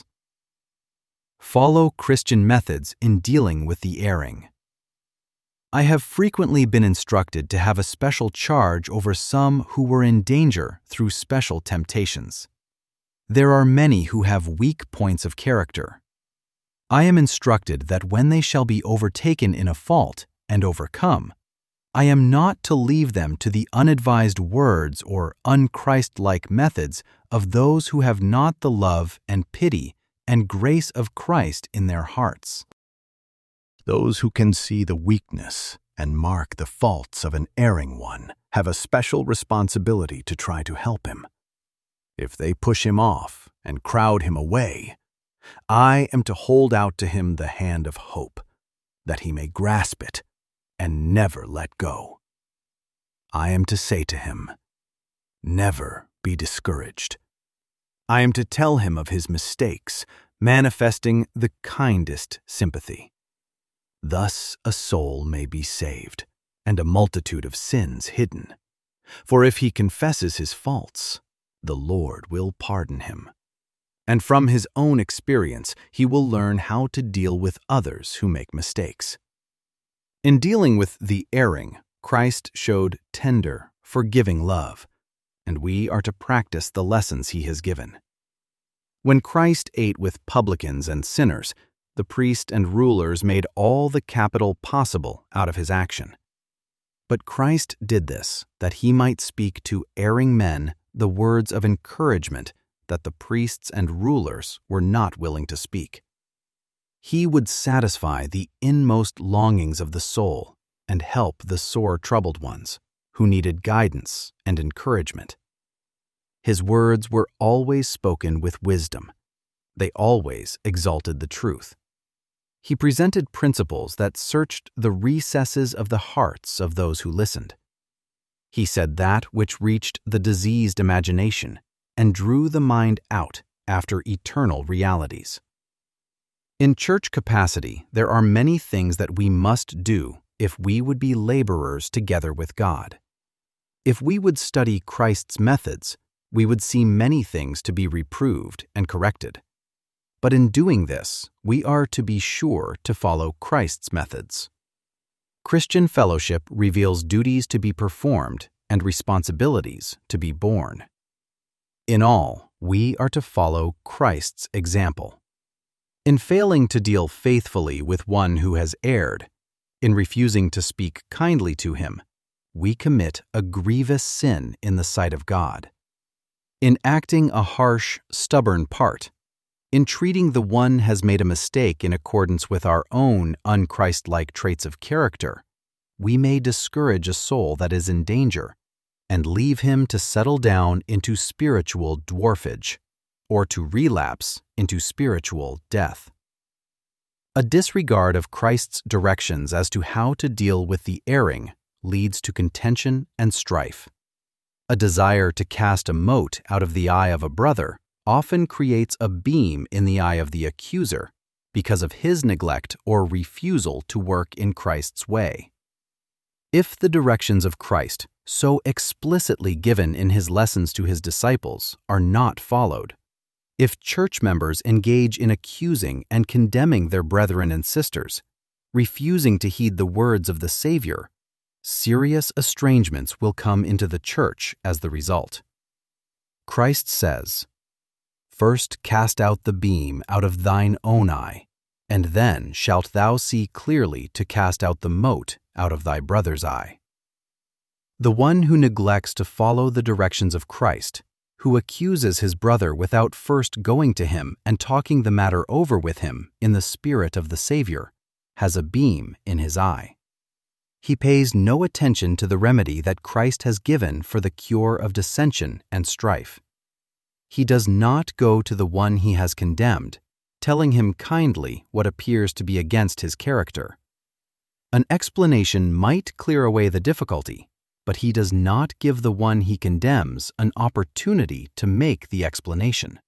[SPEAKER 1] Follow Christian methods in dealing with the erring. I have frequently been instructed to have a special charge over some who were in danger through special temptations. There are many who have weak points of character. I am instructed that when they shall be overtaken in a fault and overcome, I am not to leave them to the unadvised words or un-Christ-like methods of those who have not the love and pity and grace of Christ in their hearts.
[SPEAKER 2] Those who can see the weakness and mark the faults of an erring one have a special responsibility to try to help him. If they push him off and crowd him away, I am to hold out to him the hand of hope, that he may grasp it and never let go. I am to say to him, never be discouraged. I am to tell him of his mistakes, manifesting the kindest sympathy. Thus a soul may be saved, and a multitude of sins hidden. For if he confesses his faults, the Lord will pardon him. And from his own experience, he will learn how to deal with others who make mistakes. In dealing with the erring, Christ showed tender, forgiving love, and we are to practice the lessons he has given. When Christ ate with publicans and sinners, the priests and rulers made all the capital possible out of his action. But Christ did this that he might speak to erring men the words of encouragement
[SPEAKER 1] that the priests and rulers were not willing to speak. He would satisfy the inmost longings of the soul and help the sore troubled ones who needed guidance and encouragement. His words were always spoken with wisdom. They always exalted the truth. He presented principles that searched the recesses of the hearts of those who listened. He said that which reached the diseased imagination and drew the mind out after eternal realities. In church capacity, there are many things that we must do if we would be laborers together with God. If we would study Christ's methods, we would see many things to be reproved and corrected. But in doing this, we are to be sure to follow Christ's methods. Christian fellowship reveals duties to be performed and responsibilities to be borne. In all, we are to follow Christ's example. In failing to deal faithfully with one who has erred, in refusing to speak kindly to him, we commit a grievous sin in the sight of God. In acting a harsh, stubborn part, in treating the one has made a mistake in accordance with our own un-Christ-like traits of character, we may discourage a soul that is in danger and leave him to settle down into spiritual dwarfage or to relapse into spiritual death. A disregard of Christ's directions as to how to deal with the erring leads to contention and strife. A desire to cast a mote out of the eye of a brother often creates a beam in the eye of the accuser because of his neglect or refusal to work in Christ's way. If the directions of Christ, so explicitly given in his lessons to his disciples, are not followed, if church members engage in accusing and condemning their brethren and sisters, refusing to heed the words of the Savior, serious estrangements will come into the church as the result. Christ says, "First cast out the beam out of thine own eye, and then shalt thou see clearly to cast out the mote out of thy brother's eye." The one who neglects to follow the directions of Christ, who accuses his brother without first going to him and talking the matter over with him in the spirit of the Savior, has a beam in his eye. He pays no attention to the remedy that Christ has given for the cure of dissension and strife. He does not go to the one he has condemned, telling him kindly what appears to be against his character. An explanation might clear away the difficulty, but he does not give the one he condemns an opportunity to make the explanation.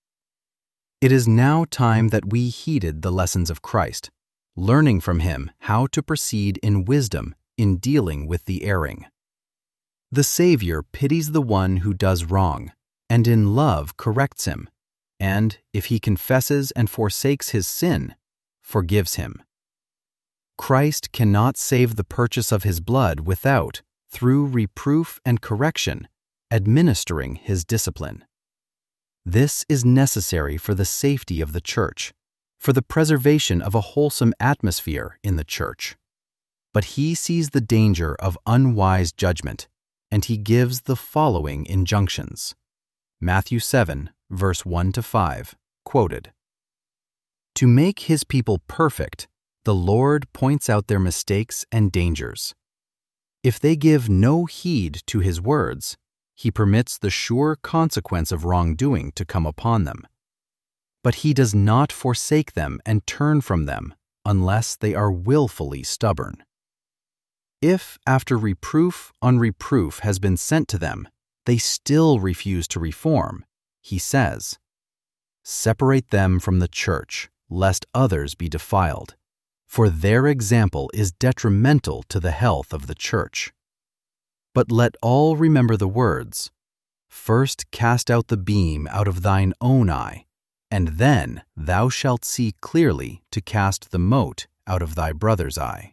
[SPEAKER 1] It is now time that we heeded the lessons of Christ, learning from him how to proceed in wisdom in dealing with the erring. The Savior pities the one who does wrong, and in love corrects him, and, if he confesses and forsakes his sin, forgives him. Christ cannot save the purchase of his blood without, through reproof and correction, administering his discipline. This is necessary for the safety of the church, for the preservation of a wholesome atmosphere in the church. But he sees the danger of unwise judgment, and he gives the following injunctions. Matthew seven, verse one to five, quoted. To make his people perfect, the Lord points out their mistakes and dangers. If they give no heed to his words, he permits the sure consequence of wrongdoing to come upon them. But he does not forsake them and turn from them unless they are willfully stubborn. If, after reproof on reproof has been sent to them, they still refuse to reform, he says, "Separate them from the church, lest others be defiled, for their example is detrimental to the health of the church. But let all remember the words, First cast out the beam out of thine own eye, and then thou shalt see clearly to cast the mote out of thy brother's eye."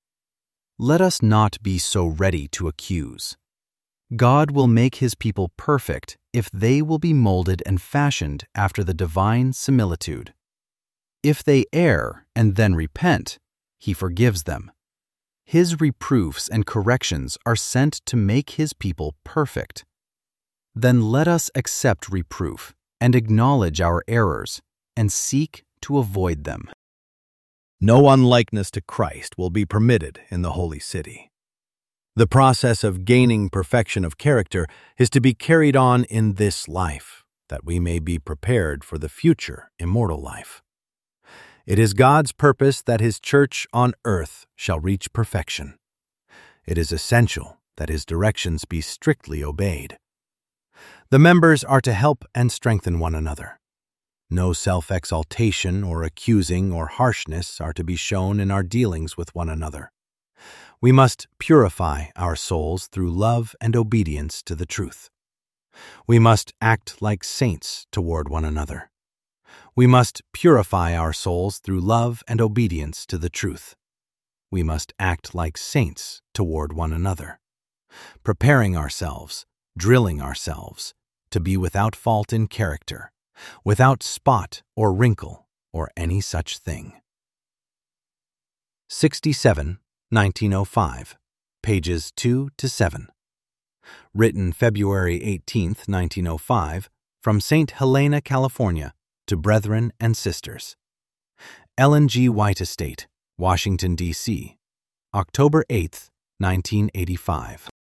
[SPEAKER 1] Let us not be so ready to accuse. God will make his people perfect if they will be molded and fashioned after the divine similitude. If they err and then repent, he forgives them. His reproofs and corrections are sent to make his people perfect. Then let us accept reproof and acknowledge our errors and seek to avoid them.
[SPEAKER 2] No unlikeness to Christ will be permitted in the Holy City. The process of gaining perfection of character is to be carried on in this life, that we may be prepared for the future immortal life. It is God's purpose that His church on earth shall reach perfection. It is essential that His directions be strictly obeyed. The members are to help and strengthen one another. No self-exaltation or accusing or harshness are to be shown in our dealings with one another. We must purify our souls through love and obedience to the truth. We must act like saints toward one another. We must purify our souls through love and obedience to the truth. We must act like saints toward one another, preparing ourselves, drilling ourselves, to be without fault in character, without spot or wrinkle or any such thing. sixty-seven, nineteen oh five, pages two to seven. Written February eighteenth, nineteen oh five, from Saint Helena, California, to brethren and sisters. Ellen G. White Estate, Washington, D C, October eighth, nineteen eighty-five.